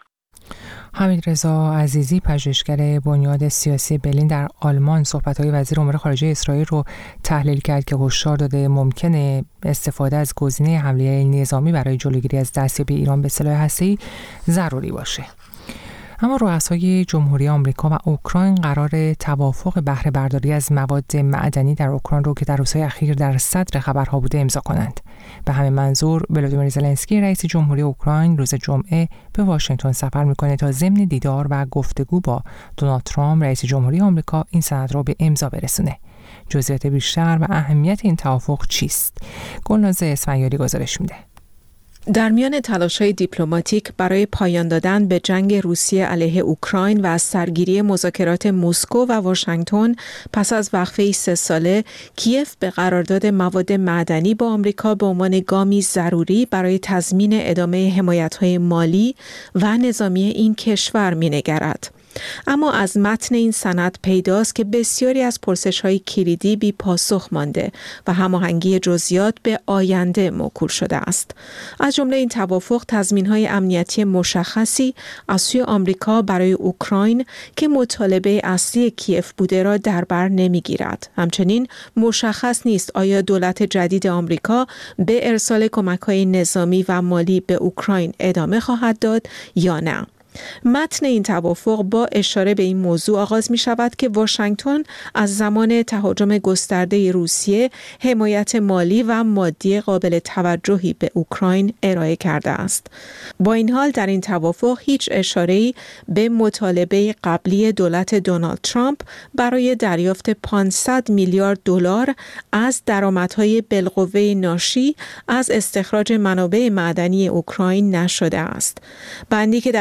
حمیدرضا عزیزی، پژوهشگر بنیاد سیاسی برلین در آلمان، صحبت‌های وزیر امور خارجه اسرائیل رو تحلیل کرد که هشدار داده ممکنه استفاده از گزینه حمله نظامی برای جلوگیری از دستیابی ایران به سلاح هسته‌ای ضروری باشه. اما رؤسای جمهوری آمریکا و اوکراین قرار توافق بهره برداری از مواد معدنی در اوکراین رو که در روزهای اخیر در صدر خبرها بوده امضا کنند. به همین منظور ولادیمیر زلنسکی رئیس جمهوری اوکراین روز جمعه به واشنگتن سفر میکنه تا ضمن دیدار و گفتگو با دونالد ترامپ رئیس جمهوری آمریکا این سند را به امضا برسونه. جزئیات بیشتر و اهمیت این توافق چیست؟ گلناز اسفندیاری گزارش میده. در میان تلاش‌های دیپلماتیک برای پایان دادن به جنگ روسیه علیه اوکراین و از سرگیری مذاکرات مسکو و واشنگتن پس از وقفه 3 ساله، کیف به قرارداد مواد معدنی با آمریکا به عنوان گامی ضروری برای تضمین ادامه حمایت‌های مالی و نظامی این کشور می‌نگرد. اما از متن این سند پیداست که بسیاری از پرسش‌های کلیدی بی پاسخ مانده و هماهنگی جزئیات به آینده موکول شده است. از جمله این توافق تضمین‌های امنیتی مشخصی از سوی آمریکا برای اوکراین که مطالبه اصلی کیف بوده را در بر نمی‌گیرد. همچنین مشخص نیست آیا دولت جدید آمریکا به ارسال کمک‌های نظامی و مالی به اوکراین ادامه خواهد داد یا نه. متن این توافق با اشاره به این موضوع آغاز می شود که واشنگتن از زمان تهاجم گسترده روسیه حمایت مالی و مادی قابل توجهی به اوکراین ارائه کرده است. با این حال در این توافق هیچ اشاره‌ای به مطالبه قبلی دولت دونالد ترامپ برای دریافت 500 میلیارد دلار از درآمدهای بالقوه ناشی از استخراج منابع معدنی اوکراین نشده است. بندی که در پیشنهاد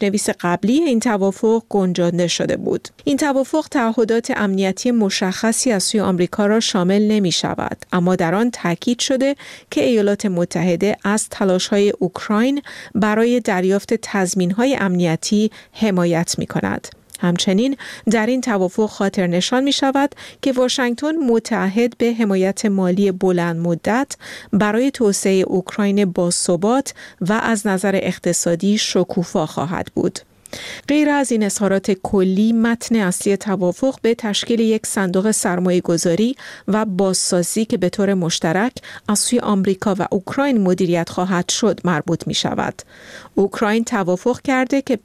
پیش‌نویس قبلی این توافق گنجانده شده بود. این توافق تعهدات امنیتی مشخصی از سوی آمریکا را شامل نمی‌شود، اما در آن تاکید شده که ایالات متحده از تلاش‌های اوکراین برای دریافت تضمین‌های امنیتی حمایت می‌کند. همچنین در این توافق خاطر نشان می شود که واشنگتن متعهد به حمایت مالی بلند مدت برای توسعه اوکراین باثبات و از نظر اقتصادی شکوفا خواهد بود. غیر از این اظهارات کلی، متن اصلی توافق به تشکیل یک صندوق سرمایه‌گذاری و بازسازی که به طور مشترک از سوی آمریکا و اوکراین مدیریت خواهد شد مربوط می شود. اوکراین توافق کرده که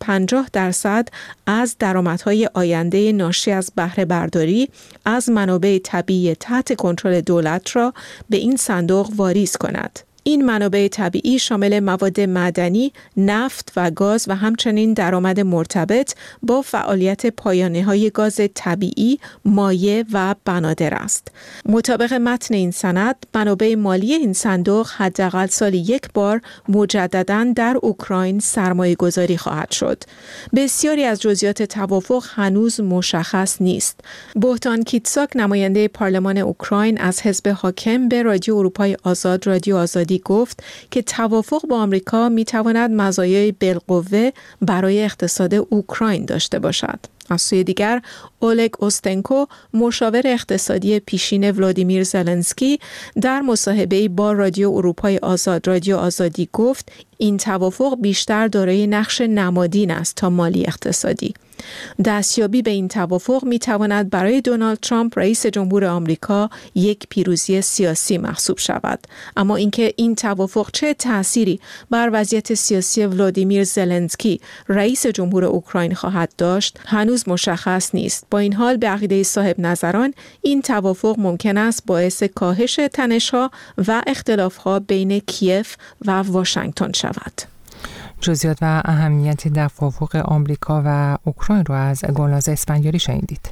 50% از درآمدهای آینده ناشی از بهره برداری از منابع طبیعی تحت کنترل دولت را به این صندوق واریز کند. این منابع طبیعی شامل مواد معدنی، نفت و گاز و همچنین درآمد مرتبط با فعالیت پایانه‌های گاز طبیعی، مایع و بنادر است. مطابق متن این سند، منابع مالی این صندوق حداقل سالی یک بار مجدداً در اوکراین سرمایه‌گذاری خواهد شد. بسیاری از جزئیات توافق هنوز مشخص نیست. بوهتان کیتساک، نماینده پارلمان اوکراین از حزب حاکم، به رادیو اروپای آزاد رادیو آزادی گفت که توافق با آمریکا می‌تواند مزایای بالقوه برای اقتصاد اوکراین داشته باشد. از سوی دیگر، اولگ اوستنکو، مشاور اقتصادی پیشین ولادیمیر زلنسکی، در مصاحبه‌ای با رادیو اروپای آزاد رادیو آزادی گفت این توافق بیشتر دارای نقش نمادین است تا مالی اقتصادی. دستیابی به این توافق می تواند برای دونالد ترامپ رئیس جمهور آمریکا یک پیروزی سیاسی محسوب شود، اما اینکه این توافق چه تأثیری بر وضعیت سیاسی ولادیمیر زلنسکی رئیس جمهور اوکراین خواهد داشت هنوز مشخص نیست. با این حال به عقیده صاحب نظران این توافق ممکن است باعث کاهش تنش‌ها و اختلاف‌ها بین کیف و واشنگتن شود. جزئیات و اهمیت توافق آمریکا و اوکراین رو از گلناز اسفندیاری شنیدید.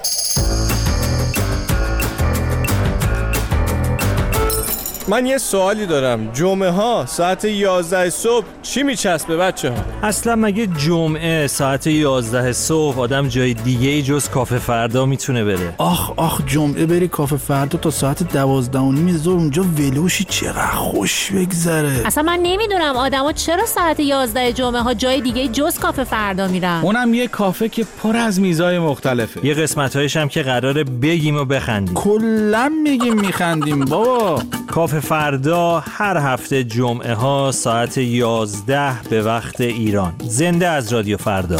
من یه سوالی دارم. جمعه ها ساعت 11 صبح چی میچسبه بچه ها؟ اصلا مگه جمعه ساعت 11 صبح آدم جای دیگه ای جز کافه فردا میتونه بره؟ آخ جمعه بری کافه فردا تا ساعت 12:30 ظهر اونجا ولوشی چقدر خوش بگذره. اصلا من نمیدونم آدما چرا ساعت 11 جمعه ها جای دیگه جز کافه فردا میرن. اونم یه کافه که پر از میزای مختلفه. یه قسمتایش هم که قراره بگیم و بخندیم. کلا میگیم میخندیم بابا. کافه فردا هر هفته جمعه ها ساعت 11 به وقت ایران. زنده از رادیو فردا.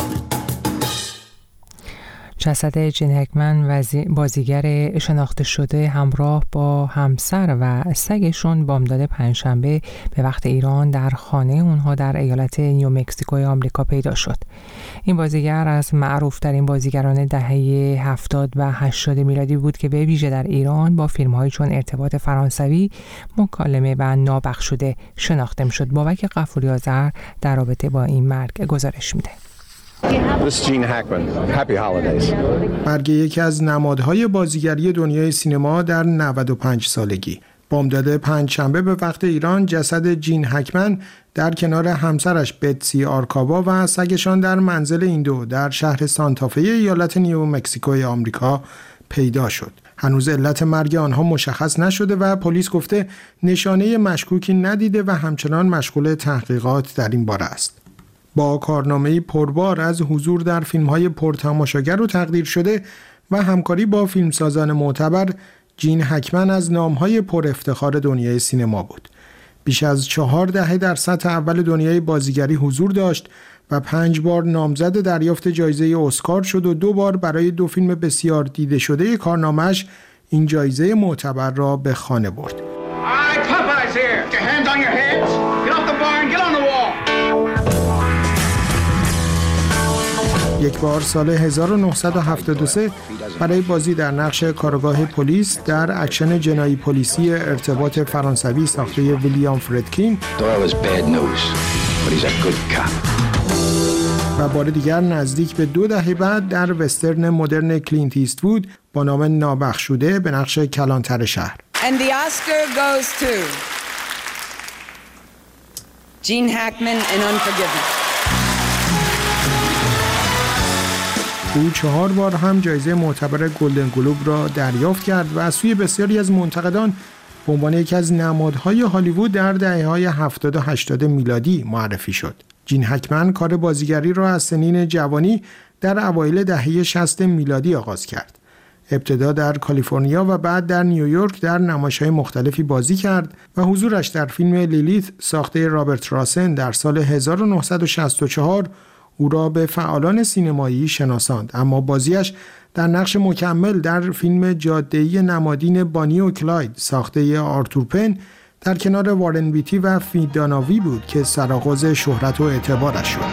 جسد جین هکمن بازیگر شناخته شده همراه با همسر و سگشون بامداد پنجشنبه به وقت ایران در خانه اونها در ایالت نیومکسیکوی آمریکا پیدا شد. این بازیگر از معروف‌ترین بازیگران دهه 70 و 80 میلادی بود که به ویژه در ایران با فیلم‌هایی چون ارتباط فرانسوی، مکالمه و نابخشوده شناخته می‌شد. بابک غفوری آذر در رابطه با این مرگ گزارش میده. مرگ یکی از نمادهای بازیگری دنیای سینما در 95 سالگی. بامداد پنجشنبه به وقت ایران جسد جین هکمن در کنار همسرش بتسی آرکاوا و سگشان در منزل این دو در شهر سانتافه ایالت نیومکسیکوی آمریکا پیدا شد. هنوز علت مرگ آنها مشخص نشده و پلیس گفته نشانه مشکوکی ندیده و همچنان مشغول تحقیقات در این باره است. با کارنامه‌ای پربار از حضور در فیلم‌های پرتماشاگر و تقدیر شده و همکاری با فیلمسازان معتبر، جین هکمن از نام‌های پر افتخار دنیای سینما بود. بیش از 4 دهه در سطح اول دنیای بازیگری حضور داشت و 5 بار نامزد دریافت جایزه اسکار شد و 2 بار برای 2 فیلم بسیار دیده شده کارنامه‌اش این جایزه معتبر را به خانه برد. یک بار سال 1973 برای بازی در نقش کارگاه پلیس در اکشن جنایی پلیسی ارتباط فرانسوی ساخته ویلیام فردکین و بار دیگر نزدیک به 2 دهه بعد در وسترن مدرن کلینت ایستوود با نام نابخشوده به نقش کلانتر شهر. And the Oscar goes to Gene Hackman in Unforgiven. او 4 بار هم جایزه معتبر گلدن گلوب را دریافت کرد و از سوی بسیاری از منتقدان به عنوان یکی از نمادهای هالیوود در دهه‌های 70 و 80 میلادی معرفی شد. جین هکمن کار بازیگری را از سنین جوانی در اوایل دهه 60 میلادی آغاز کرد. ابتدا در کالیفرنیا و بعد در نیویورک در نمایش‌های مختلفی بازی کرد و حضورش در فیلم لیلیت ساخته رابرت راسن در سال 1964 او را به فعالان سینمایی شناساند، اما بازیش در نقش مکمل در فیلم جاده‌ای نمادین بانی و کلاید ساخته آرتور پن در کنار وارن بیتی و فی داناوی بود که سرآغاز شهرت و اعتبارش شد.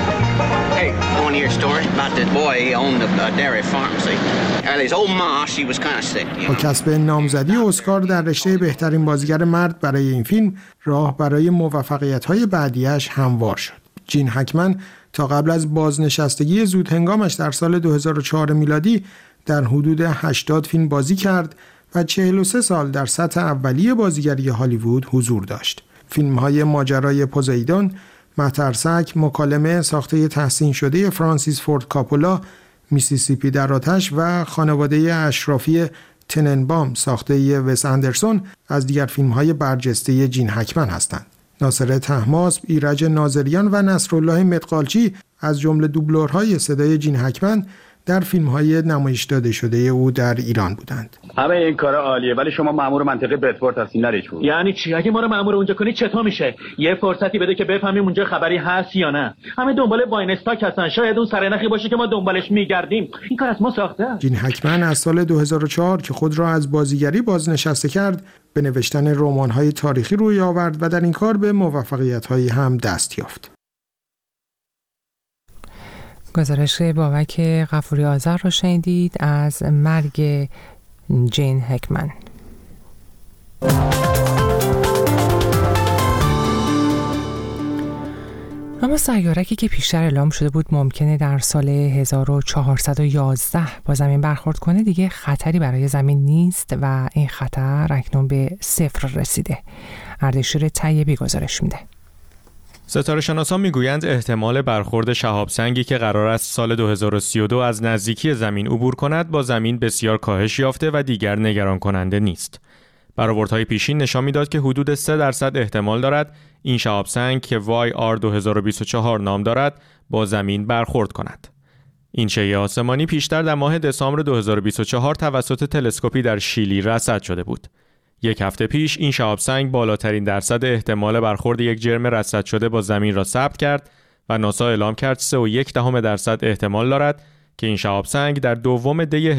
با کسب نامزدی اسکار در رشته بهترین بازیگر مرد برای این فیلم، راه برای موفقیت‌های بعدیش هموار شد. جین هکمن تا قبل از بازنشستگی زود هنگامش در سال 2004 میلادی در حدود 80 فیلم بازی کرد و 43 سال در سطح اولیه بازیگری هالیوود حضور داشت. فیلم‌های ماجرای پوزیدون، مترسک، مکالمه ساخته تحسین شده فرانسیس فورد کاپولا، میسیسیپی در آتش و خانواده اشرافی تننبام ساخته وس اندرسون از دیگر فیلم‌های برجسته جین هکمن هستند. ناصر طهماسب، ایرج ناظریان و نصرالله مدغالچی از جمله دوبلورهای صدای جین هکمن در فیلم‌های نمایش داده شده او در ایران بودند. همه این کارا عالیه ولی شما مأمور منطقه بتفورد هستین نه ریچموند. یعنی چی؟ اگه ما رو مأمور اونجا کنی چطور میشه؟ یه فرصتی بده که بفهمیم اونجا خبری هست یا نه. همه دنبال واین استاک هستن، شاید اون سرنخی باشه که ما دنبالش میگردیم. این کار از ما ساخته. جین هکمن از سال 2004 که خود را از بازیگری بازنشسته کرد، به نوشتن رمان‌های تاریخی روی آورد و در این کار به موفقیت‌هایی هم دست یافت. گزارش بابک غفوری آذر را شنیدید از مرگ جین هکمن. اما سیارکی که پیشتر اعلام شده بود ممکنه در سال 1411 با زمین برخورد کنه دیگه خطری برای زمین نیست و این خطر اکنون به 0 رسیده. اردشیر طیبی گزارش میده. ستاره شناسان میگویند احتمال برخورد شهاب سنگی که قرار است سال 2032 از نزدیکی زمین عبور کند با زمین بسیار کاهش یافته و دیگر نگران کننده نیست. برآوردهای پیشین نشان میداد که حدود 3% احتمال دارد این شهاب سنگ که YR 2024 نام دارد با زمین برخورد کند. این شیء آسمانی پیشتر در ماه دسامبر 2024 توسط تلسکوپی در شیلی رصد شده بود. یک هفته پیش این شهاب سنگ بالاترین درصد احتمال برخورد یک جرم رصد شده با زمین را ثبت کرد و ناسا اعلام کرد 3.1% احتمال دارد که این شهاب سنگ در دوم دی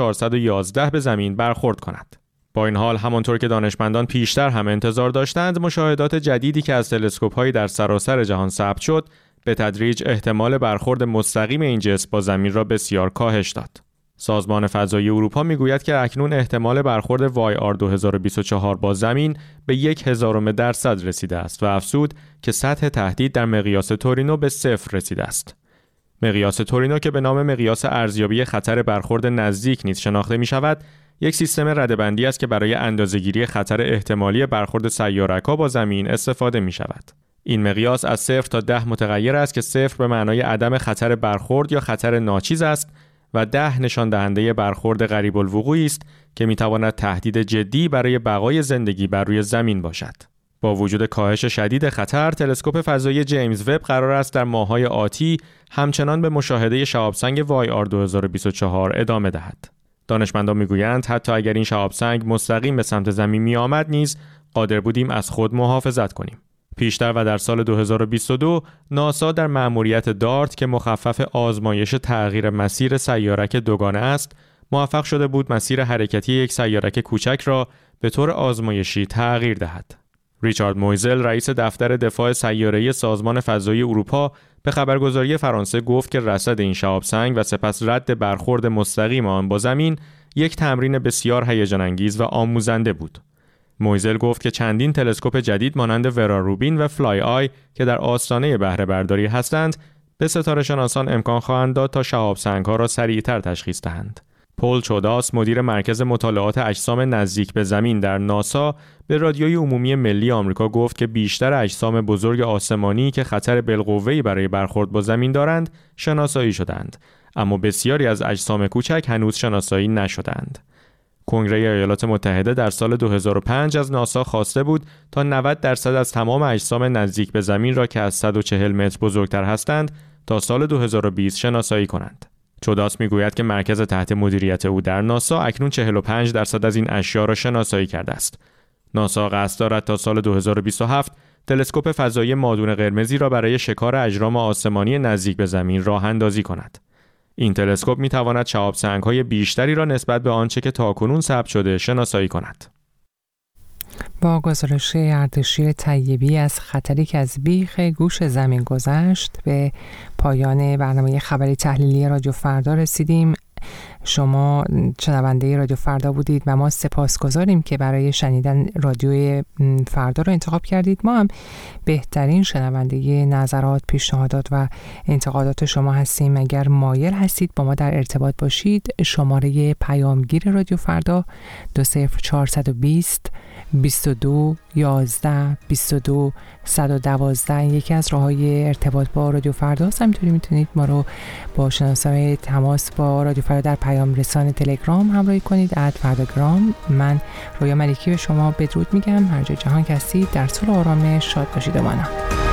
1411 به زمین برخورد کند. با این حال همانطور که دانشمندان پیشتر هم انتظار داشتند، مشاهدات جدیدی که از تلسکوپ‌هایی در سراسر جهان ثبت شد، به تدریج احتمال برخورد مستقیم این جسم با زمین را بسیار کاهش داد. سازمان فضایی اروپا میگوید که اکنون احتمال برخورد YR 2024 با زمین به 0.1% رسیده است و افزود که سطح تهدید در مقیاس تورینو به 0 رسیده است. مقیاس تورینو که به نام مقیاس ارزیابی خطر برخورد نزدیک نیز شناخته می شود، یک سیستم رده‌بندی است که برای اندازه‌گیری خطر احتمالی برخورد سیاره‌ها با زمین استفاده می شود. این مقیاس از 0 تا 10 متغیر است که 0 به معنای عدم خطر برخورد یا خطر ناچیز است و 10 نشان دهنده برخورد قریب الوقوعی است که میتواند تهدید جدی برای بقای زندگی بر روی زمین باشد. با وجود کاهش شدید خطر، تلسکوپ فضایی جیمز وب قرار است در ماه‌های آتی همچنان به مشاهده شهاب سنگ YR 2024 ادامه دهد. دانشمندان میگویند حتی اگر این شهاب سنگ مستقیم به سمت زمین میآمد نیز قادر بودیم از خود محافظت کنیم. پیشتر و در سال 2022 ناسا در مأموریت دارت که مخفف آزمایش تغییر مسیر سیارک دوگانه است، موفق شده بود مسیر حرکتی یک سیارک کوچک را به طور آزمایشی تغییر دهد. ریچارد مویزل، رئیس دفتر دفاع سیاره‌ای سازمان فضایی اروپا، به خبرگزاری فرانسه گفت که رصد این شهاب سنگ و سپس رد برخورد مستقیم آن با زمین یک تمرین بسیار هیجان انگیز و آموزنده بود. مویزل گفت که چندین تلسکوپ جدید مانند ورا روبین و فلای آی که در آستانه بهره برداری هستند، به ستاره شناسان امکان خواهند داد تا شهاب سنگ‌ها را سریعتر تشخیص دهند. پول چوداس، مدیر مرکز مطالعات اجسام نزدیک به زمین در ناسا، به رادیوی عمومی ملی آمریکا گفت که بیشتر اجسام بزرگ آسمانی که خطر بالقوه‌ای برای برخورد با زمین دارند، شناسایی شدند. اما بسیاری از اجسام کوچک هنوز شناسایی نشدند. کنگره ایالات متحده در سال 2005 از ناسا خواسته بود تا 90% از تمام اجسام نزدیک به زمین را که از 140 متر بزرگتر هستند تا سال 2020 شناسایی کنند. چوداس میگوید که مرکز تحت مدیریت او در ناسا اکنون 45% از این اشیا را شناسایی کرده است. ناسا قصد دارد تا سال 2027 تلسکوپ فضایی مادون قرمزی را برای شکار اجرام آسمانی نزدیک به زمین راه اندازی کند. این تلسکوپ می‌تواند شهاب سنگ‌های بیشتری را نسبت به آنچه که تاکنون ثبت شده شناسایی کند. با گزارش اردشیر طیبی از خطری که از بیخ گوش زمین گذشت به پایان برنامه خبری تحلیلی رادیو فردا رسیدیم. شما شنونده رادیو فردا بودید و ما سپاسگزاریم که برای شنیدن رادیو فردا رو انتخاب کردید. ما هم بهترین شنونده نظرات، پیشنهادات و انتقادات شما هستیم. اگر مایل هستید با ما در ارتباط باشید، شماره پیامگیر رادیو فردا 20420 22 11 22 112 یکی از راه‌های ارتباط با رادیو فردا است. همینطوری میتونید ما رو با شناسه تماس با رادیو فردا در پیام رسان تلگرام همراهی کنید @فرداگرام. من رویا ملکی به شما بدرود میگم. هر جای جهان که هستید در صلح و آرامش شاد باشید و مانا.